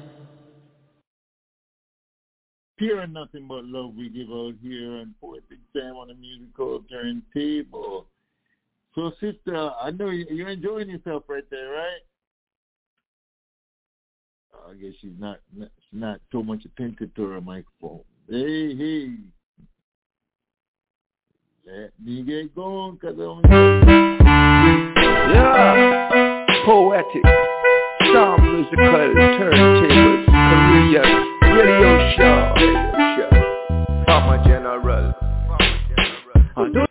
Pure and nothing but love we give out here on Poetic Sam on the musical turntable. So, sister, I know you- you're enjoying yourself right there, right? I guess she's not, not she's not so much attentive to her microphone. Hey, hey. Let me get going, cause I'm... Yeah, poetic, sound musical, turntables, career, radio show, radio show, Farmer General. I do.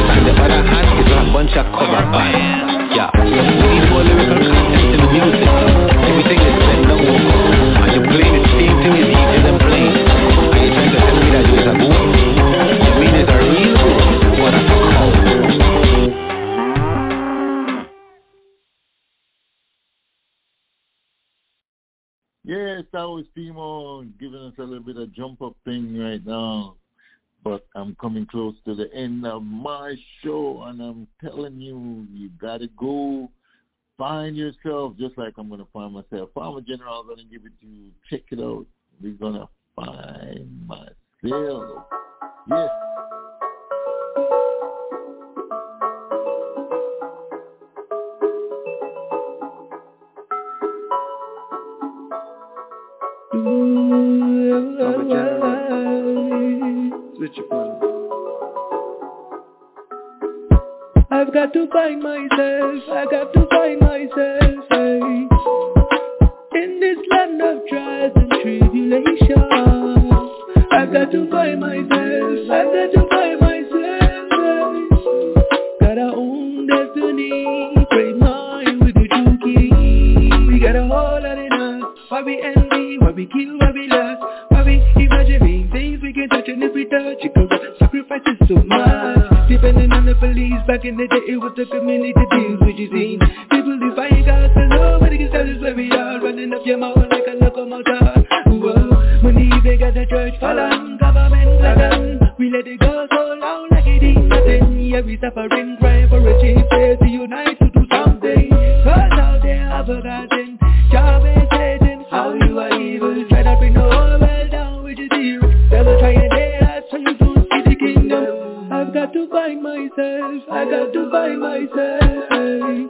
Bunch of cover band, yeah. We need more lyrical content in the music. Yes, that was Timo giving us a little bit of jump up thing right now. But I'm coming close to the end of my show, and I'm telling you, you gotta go find yourself, just like I'm gonna find myself. Farmer General, I'm gonna give it to you. Check it out. We're gonna find myself. Yes. Farmer General, switch your phone. I've got to find myself, I got to find myself, hey. In this land of trials and tribulation, I've got to find myself, I've got to find myself, hey. Got our own destiny, pray mine with the true king. We got a whole lot in us, why we envy, why we kill, why we lust, why we imagining things we can touch, and if we touch it, cause the sacrifice is so much. Depending on the police, back in the day it was the community deals with you see. People defying God, so nobody can tell us where we are. Running up your mouth like a locomotive. Whoa, money they got the church fallen, government lagging. We let it go so long like it ain't nothing. Yeah, we suffering, crying for a change. Say to unite to do something. Cause now they have forgotten. Job is Satan, how you are evil. Try to bring the whole world down with your deal. Devil trying their hearts so you don't see the kingdom. I've got to find myself, I got to find myself, hey.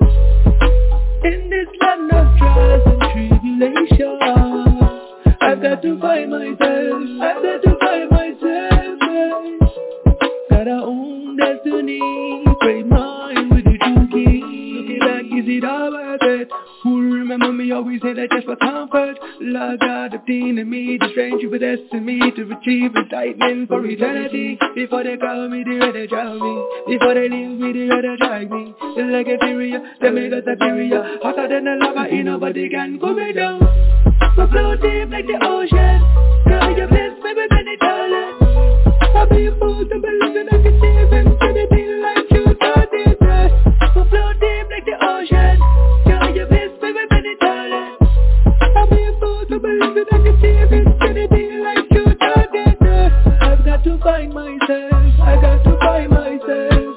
In this land of trials and tribulation, I've got to find myself, I've got to find myself, hey. Got our own destiny, pray mine with the true king. Looking back, is it all worth it? Who remember me always say that just for comfort. Lord God obtaining me, the strength you predestined me to achieve excitement for eternity. Before they call me, they ready to drive me. Before they leave me, they ready to drag me. They're like a furia, they make us superior. Hotter than a lava, ain't nobody can cool me down. So flow deep like the ocean. Girl, you bless me with many talents. I'll be a fool to believe in I can save and to the deal like you thought it was. So flow deep like the ocean. Girl, you bless me with many talents. I'll be a fool to believe in I can save and to the deal like you thought it was. I've got to find myself, I got to find myself,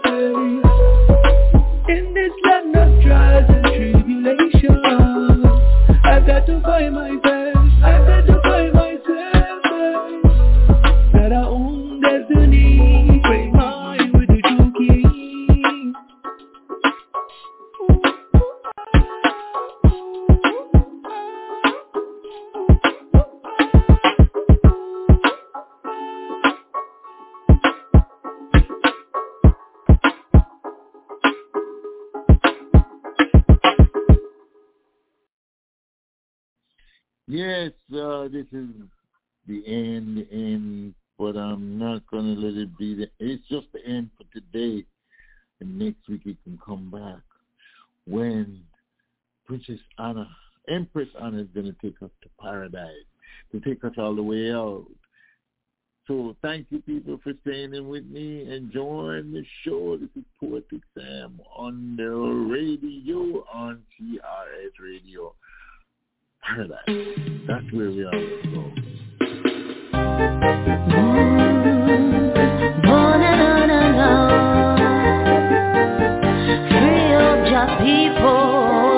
hey. In this land of trials and tribulation, I've got to find myself, I've got to find myself, hey. Got our own destiny, pray mine with the true king. Yes, uh, this is the end, the end, but I'm not going to let it be the, it's just the end for today. And next week it can come back when Princess Anna, Empress Anna is going to take us to paradise, to take us all the way out. So thank you, people, for staying in with me. Enjoying the show. This is Poetic Sam on the radio, on T R S Radio. Paradise. That's where we are. Let's go. Oh, no, no, no, no. Free up your people.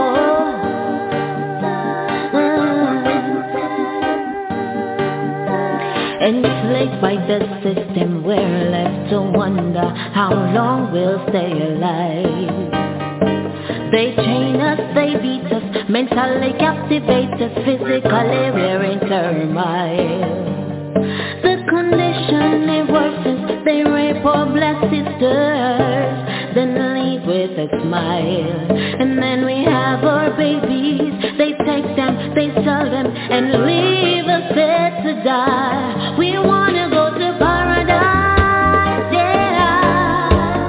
Enslaved by the system, we're left to wonder how long we'll stay alive. They chain us, they beat us, mentally captivate us, physically we're in turmoil. The condition is worse, they rape our black sisters, then leave with a smile. And then we have our babies, they take them, they sell them, and leave us there to die. We wanna go to paradise, yeah,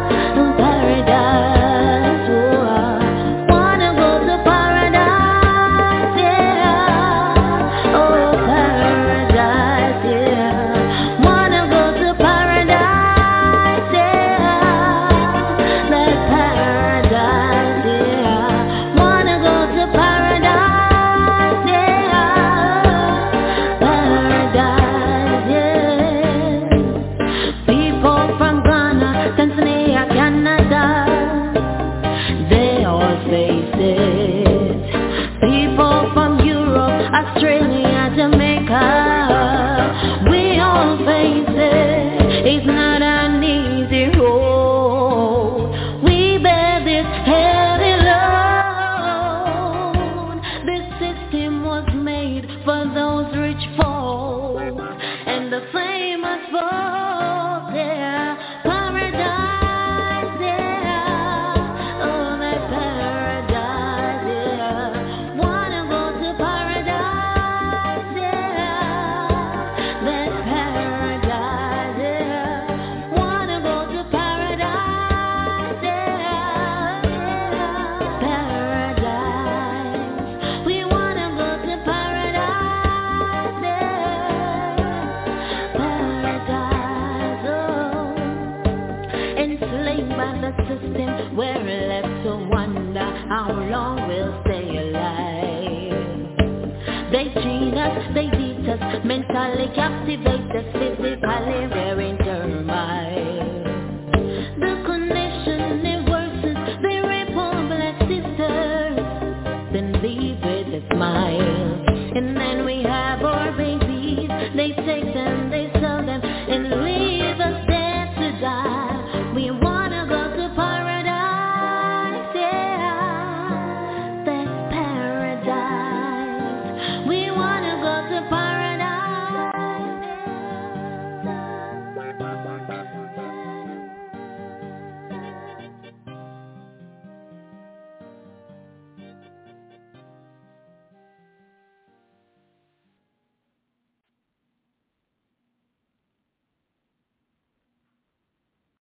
paradise, oh, wanna go to paradise, yeah, oh, paradise, yeah, wanna go to paradise, yeah, like paradise, yeah, wanna go to paradise, yeah. Australia, Jamaica, we all face it. It's not an easy road. We bear this heavy load. This system was made for those rich folks and the famous folks, yeah. Paradise, yeah. Oh, that paradise, yeah. Wanna go to paradise, yeah. That paradise, yeah. Wanna go to paradise, yeah. Paradise. We wanna go to paradise, yeah. Paradise, oh. Enslaved by the system, we're left to wonder how long we'll stay alive. They cheat us, they beat us, mentally captivate us, physically we're in turmoil. The connection it worsens, they rape our black sisters, then leave with a smile. And then we have our babies, they take them